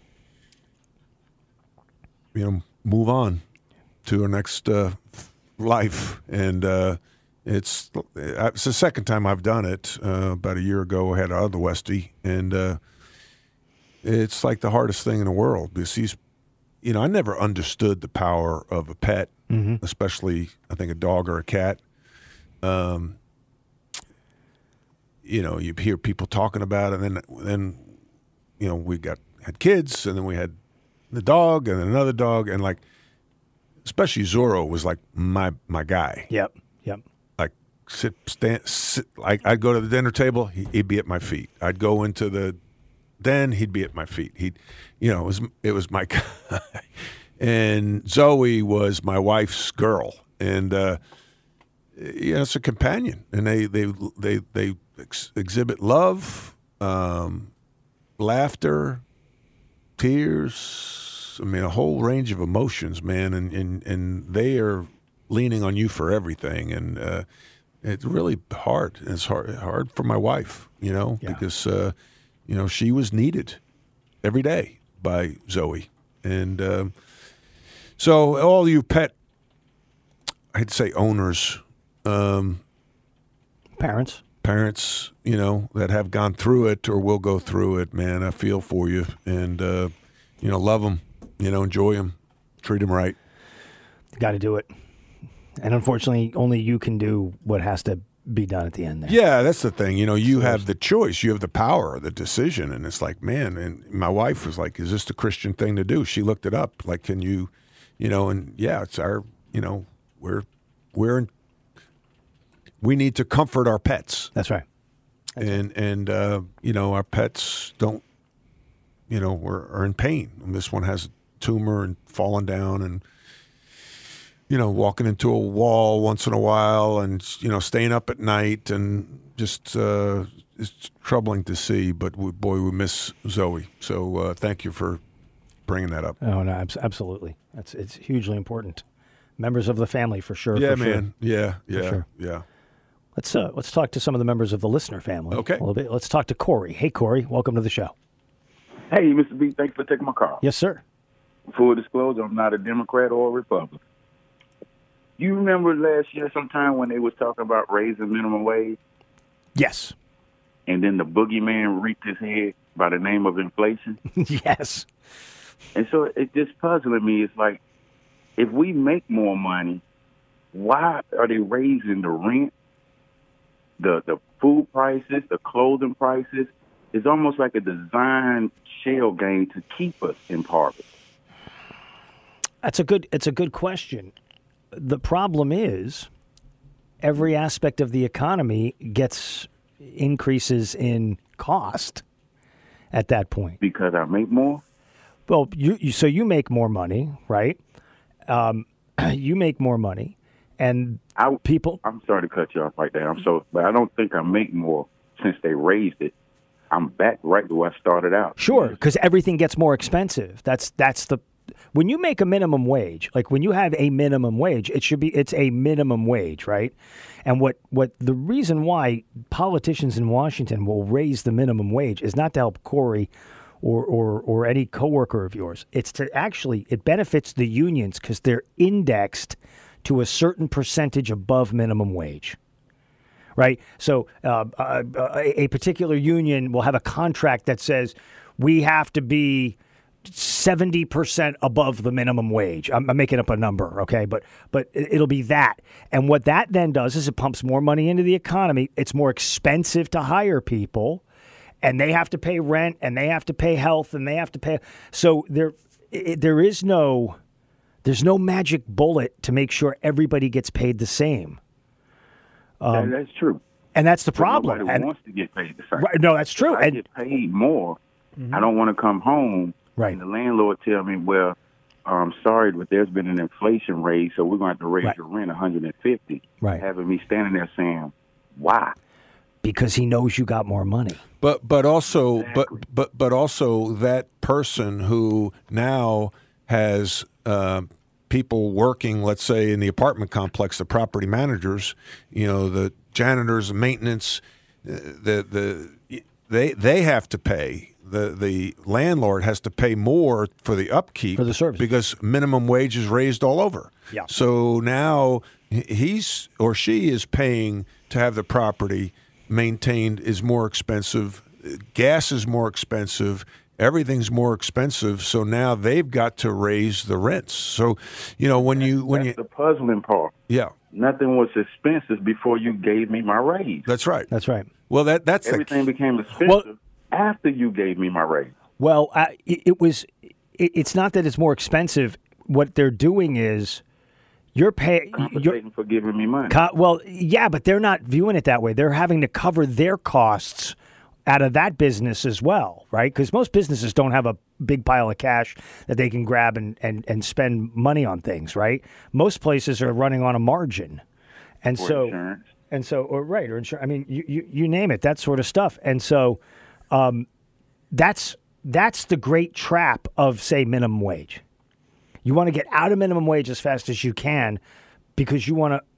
you know, move on to her next uh, life. And, uh, It's it's the second time I've done it. Uh, about a year ago, I had another Westie, and uh, it's like the hardest thing in the world because he's, you know, I never understood the power of a pet, mm-hmm. especially I think a dog or a cat. Um, you know, you hear people talking about it, and then then, you know, we got had kids, and then we had the dog, and another dog, and like, especially Zorro was like my my guy. Yep. Yep. Sit, stand, sit, like I'd go to the dinner table, he'd be at my feet. I'd go into the den, he'd be at my feet. He'd, you know, it was it was my guy. And Zoe was my wife's girl, and uh, you know, it's a companion, and they they they they ex- exhibit love, um, laughter, tears. I mean, a whole range of emotions, man, and and and they are leaning on you for everything, and. Uh, it's really hard. It's hard hard for my wife, you know, yeah. because uh, you know she was needed every day by Zoe, and uh, so all you pet, I'd say owners, um, parents, parents, you know, that have gone through it or will go through it. Man, I feel for you, and uh, you know, love them, you know, enjoy them, treat them right. Got to do it. And unfortunately, only you can do what has to be done at the end there. Yeah, that's the thing. You know, you have the choice. You have the power, the decision. And it's like, man, and my wife was like, is this the Christian thing to do? She looked it up. Like, can you, you know, and yeah, it's our, you know, we're, we're, in, we need to comfort our pets. That's right. That's and, right. and uh, you know, our pets don't, you know, we're, are in pain. And this one has a tumor and fallen down and, you know, walking into a wall once in a while and, you know, staying up at night and just uh, it's troubling to see. But, we, boy, we miss Zoe. So uh, thank you for bringing that up. Oh, no, absolutely. That's It's hugely important. Members of the family, for sure. Yeah, for man. Sure. Yeah, yeah, for sure. yeah. Let's, uh, let's talk to some of the members of the listener family. Okay. A little bit. Let's talk to Corey. Hey, Corey. Welcome to the show. Hey, Mister B, thanks for taking my call. Yes, sir. Full disclosure, I'm not a Democrat or a Republican. You remember last year sometime when they was talking about raising minimum wage? Yes. And then the boogeyman reaped his head by the name of inflation? Yes. And so it's just puzzling me. It's like, if we make more money, why are they raising the rent, the the food prices, the clothing prices? It's almost like a design shell game to keep us in poverty. That's a good. It's a good question. The problem is every aspect of the economy gets increases in cost at that point. Because I make more? Well, you, you so you make more money, right? Um, you make more money, and I, people... I'm sorry to cut you off right there. I'm so, but I don't think I make more since they raised it. I'm back right to where I started out. Sure, because everything gets more expensive. That's that's the... When you make a minimum wage, like when you have a minimum wage, it should be it's a minimum wage, right? And what, what the reason why politicians in Washington will raise the minimum wage is not to help Corey or or or any coworker of yours. It's to actually it benefits the unions because they're indexed to a certain percentage above minimum wage. Right? So uh, uh, a, a particular union will have a contract that says we have to be seventy percent above the minimum wage. I'm, I'm making up a number, okay? But but it'll be that. And what that then does is it pumps more money into the economy. It's more expensive to hire people, and they have to pay rent, and they have to pay health, and they have to pay. So there, it, there is no, there's no magic bullet to make sure everybody gets paid the same. Um, that, that's true. And that's the problem. Nobody and, wants to get paid the same. Right, no, that's true. If I and, get paid more, mm-hmm. I don't want to come home. Right. And the landlord tell me, well, I'm sorry, but there's been an inflation raise, so we're going to have to raise right. your rent one hundred fifty. Right. Having me standing there saying, why? Because he knows you got more money. But but also exactly. but but but also that person who now has uh, people working, let's say in the apartment complex, the property managers, you know, the janitors, the maintenance, the the they they have to pay. The the landlord has to pay more for the upkeep for the service because minimum wage is raised all over. Yeah. So now he's or she is paying to have the property maintained is more expensive. Gas is more expensive. Everything's more expensive. So now they've got to raise the rents. So, you know, when you when That's you the puzzling part. Yeah. Nothing was expensive before you gave me my raise. That's right. That's right. Well, that that's everything the... became expensive. Well, after you gave me my raise. Well, uh, it, it was. It, it's not that it's more expensive. What they're doing is, you're paying. You're for giving me money. Co- well, yeah, but they're not viewing it that way. They're having to cover their costs out of that business as well, right? Because most businesses don't have a big pile of cash that they can grab and, and, and spend money on things, right? Most places are running on a margin, and or so insurance. and so or right or insurance. I mean, you, you you name it, that sort of stuff, and so. Um, that's that's the great trap of, say, minimum wage. You want to get out of minimum wage as fast as you can because you want to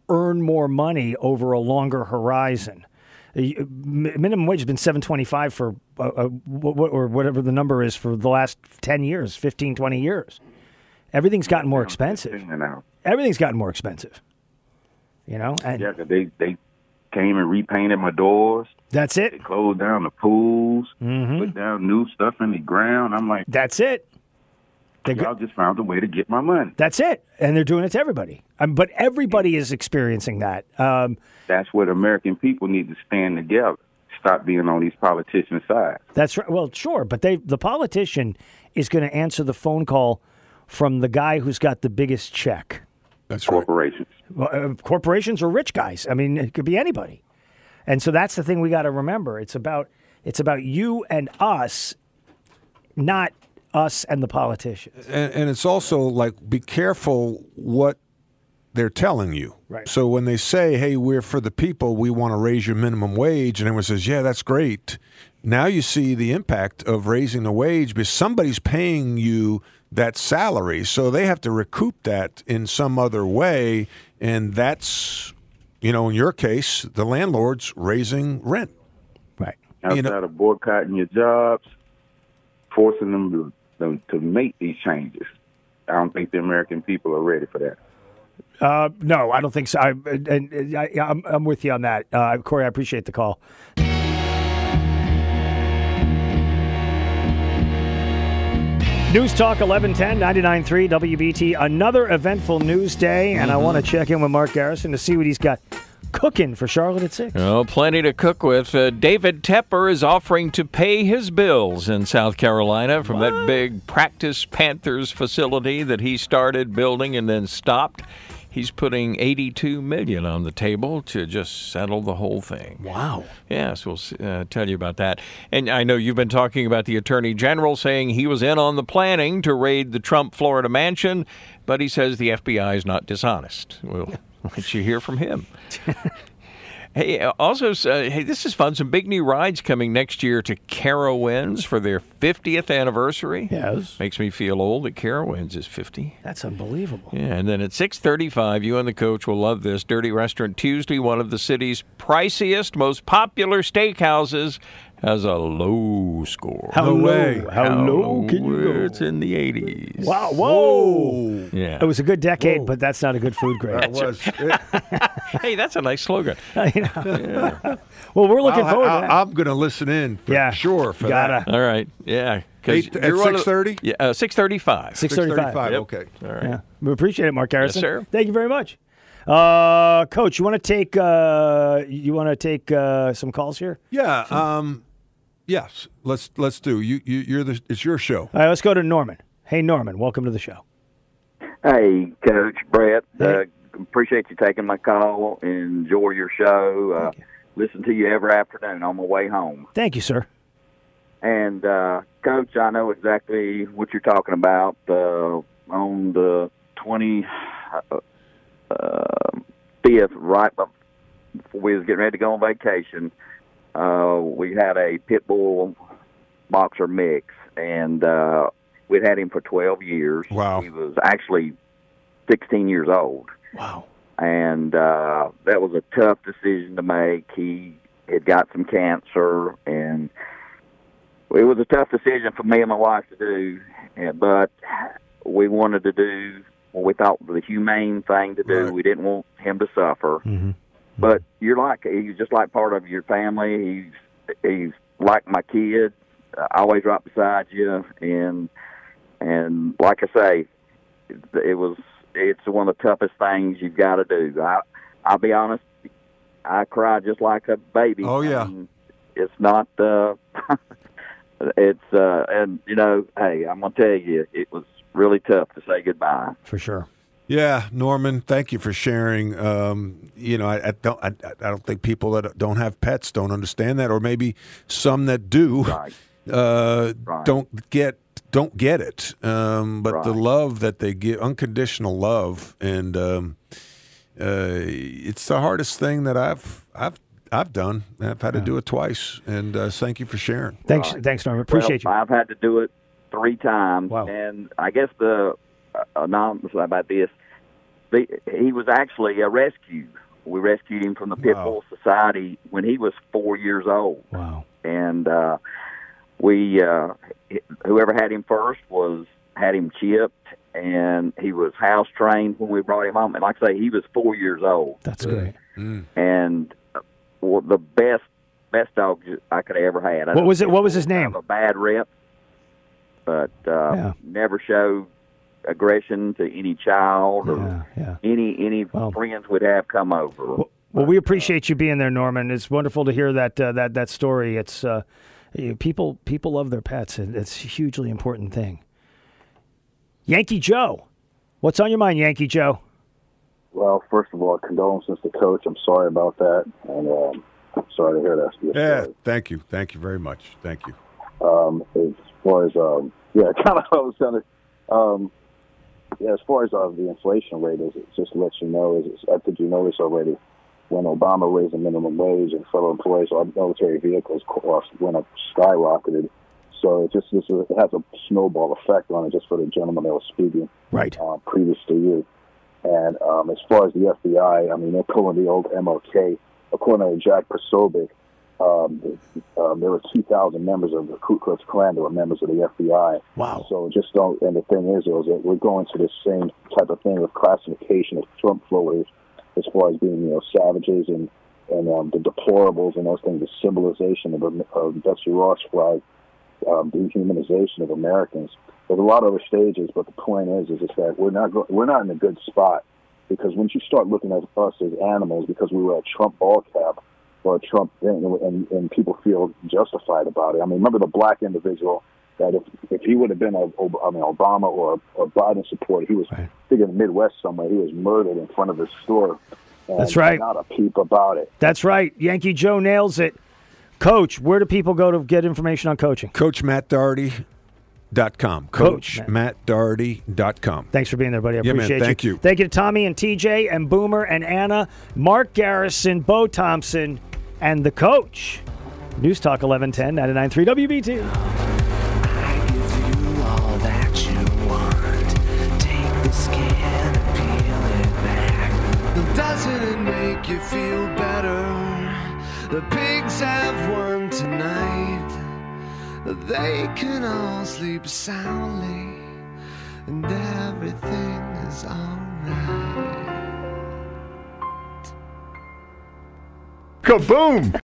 earn more money over a longer horizon. Uh, minimum wage has been seven twenty-five for, uh, uh, what, or whatever the number is, for the last ten years, fifteen, twenty years. Everything's gotten more expensive. Everything's gotten more expensive. You know? And yeah, 'cause they, they came and repainted my doors. That's it. They closed down the pools, mm-hmm. put down new stuff in the ground. I'm like, that's it. They y'all just found a way to get my money. That's it. And they're doing it to everybody. Um, but everybody is experiencing that. Um, That's what American people need to stand together. Stop being on these politicians' sides. That's right. Well, sure. But they, the politician is going to answer the phone call from the guy who's got the biggest check. That's corporations. Well, uh, corporations or rich guys. I mean, it could be anybody. And so that's the thing we got to remember. It's about it's about you and us, not us and the politicians. And, and it's also like, be careful what they're telling you. Right. So when they say, hey, we're for the people, we want to raise your minimum wage, and everyone says, yeah, that's great. Now you see the impact of raising the wage because somebody's paying you that salary, so they have to recoup that in some other way, and that's, you know, in your case, the landlord's raising rent. Right. Outside You know- of boycotting your jobs, forcing them to, them to make these changes. I don't think the American people are ready for that. Uh, no, I don't think so. I, and, and I, I'm, I'm with you on that. Uh, Corey, I appreciate the call. News Talk eleven ten, ninety-nine point three W B T. Another eventful news day, and I want to check in with Mark Garrison to see what he's got cooking for Charlotte at six. Oh, plenty to cook with. Uh, David Tepper is offering to pay his bills in South Carolina from what? that big practice Panthers facility that he started building and then stopped. He's putting eighty-two million dollars on the table to just settle the whole thing. Wow. Yes, we'll uh, tell you about that. And I know you've been talking about the Attorney General saying he was in on the planning to raid the Trump Florida mansion, but he says the F B I is not dishonest. We'll let you hear from him. Hey, also, uh, hey, this is fun. Some big new rides coming next year to Carowinds for their fiftieth anniversary. Yes. Makes me feel old that Carowinds is fifty. That's unbelievable. Yeah, and then at six thirty-five, you and the coach will love this. Dirty Restaurant Tuesday, one of the city's priciest, most popular steakhouses, has a low score. How no low? way. How, How low can you go? It's in the eighties. Wow. Whoa. Yeah. It was a good decade, Whoa. but that's not a good food grade. That was. Hey, that's a nice slogan. Yeah. Well, we're looking I'll, forward I'll, to that. I'm going to listen in for Yeah. sure for Gotta. that. All right. Yeah. Eight, at six thirty? Yeah, uh, six thirty-five. six thirty-five. Yep. Okay. All right. Yeah. We appreciate it, Mark Garrison. Yes, sir. Thank you very much. Uh, Coach, you want to take uh, you want to take uh, some calls here? Yeah. Um, yes. Let's let's do. You you you're the. It's your show. All right. Let's go to Norman. Hey, Norman. Welcome to the show. Hey, Coach Brett. Uh, appreciate you taking my call. Enjoy your show. Uh, you. Listen to you every afternoon on my way home. Thank you, sir. And, uh, Coach, I know exactly what you're talking about. Uh, on the twentieth, right before we was getting ready to go on vacation, uh, we had a pit bull boxer mix, and uh, we'd had him for twelve years. Wow. He was actually sixteen years old. Wow. And uh, that was a tough decision to make. He had got some cancer, and it was a tough decision for me and my wife to do. And, but we wanted to do what we thought was the humane thing to do. Right. We didn't want him to suffer. Mm-hmm. But you're like, he's just like part of your family. He's he's like my kid, uh, always right beside you. And and like I say, it, it was it's one of the toughest things you've got to do. I I'll be honest, I cry just like a baby. Oh yeah, I mean, it's not. Uh, it's uh, and you know, hey, I'm gonna tell you, it was really tough to say goodbye. For sure. Yeah, Norman, thank you for sharing. Um, you know, I, I don't, I, I don't think people that don't have pets don't understand that, or maybe some that do, right. Uh, right. don't get don't get it. Um, but right. the love that they give, unconditional love, and um, uh, it's the hardest thing that I've I've I've done. I've had to yeah. do it twice, and uh, thank you for sharing. Thanks, Right. thanks, Norman. Appreciate well, you. I've had to do it three times, Wow. and I guess the uh, anonymous about this, the, he was actually a rescue. We rescued him from the Pit Bull Society when he was four years old. Wow. And uh, we, uh, whoever had him first was had him chipped, and he was house trained when we brought him home. And like I say, he was four years old. That's great. Mm. And uh, well, the best best dog I could have ever had. I What was it? What was his name? Have a bad rep, but uh, Yeah. never showed aggression to any child or Yeah, yeah. any any friends would have come over. Well, we appreciate you being there, Norman. It's wonderful to hear that uh, that that story. It's uh, you- people people love their pets, and it's a hugely important thing. Yankee Joe, what's on your mind, Yankee Joe? Well, first of all, condolences to Coach. I'm sorry about that, and um, I'm sorry to hear that. Yeah, thank you. Thank you very much. Thank you. Um, as far as, um, yeah, kind of, I was kind of, um, yeah, as far as uh, the inflation rate is, it just lets you know, is, I think you know this already, when Obama raised the minimum wage and federal employees on military vehicles cost went up, skyrocketed. So it just, just it has a snowball effect on it, just for the gentleman that was speaking right. uh, previous to you. And um, as far as the F B I, I mean, they're pulling the old M L K. According to Jack Posobiec, um, um, there were two thousand members of the Ku Klux Klan that were members of the F B I. Wow. So just don't, and the thing is, is that we're going to the same type of thing with classification of Trump voters as far as being, you know, savages and, and um, the deplorables and those things, the symbolization of, of Betsy Ross flag, um, dehumanization of Americans. There's a lot of other stages, but the point is, is, is that we're not go- we're not in a good spot, because once you start looking at us as animals because we were a Trump ball cap or a Trump thing, and, and people feel justified about it. I mean, remember the black individual that if if he would have been a, I mean, Obama or a Biden supporter, he was right. I think in the Midwest somewhere, he was murdered in front of his store. And That's right. Not a peep about it. That's right. Yankee Joe nails it. Coach, where do people go to get information on coaching? Coach Matt Doherty. Dot com. Coach Coach Matt Doherty dot com. Thanks for being there, buddy. I Yeah, man, appreciate thank you. Thank you to Tommy and T J and Boomer and Anna, Mark Garrison, Bo Thompson, and the coach. News Talk eleven ten, ninety-nine point three W B T. All that you want. Take the skin and peel it back. Doesn't it make you feel better? The pigs have won tonight. They can all sleep soundly, and everything is alright. Kaboom!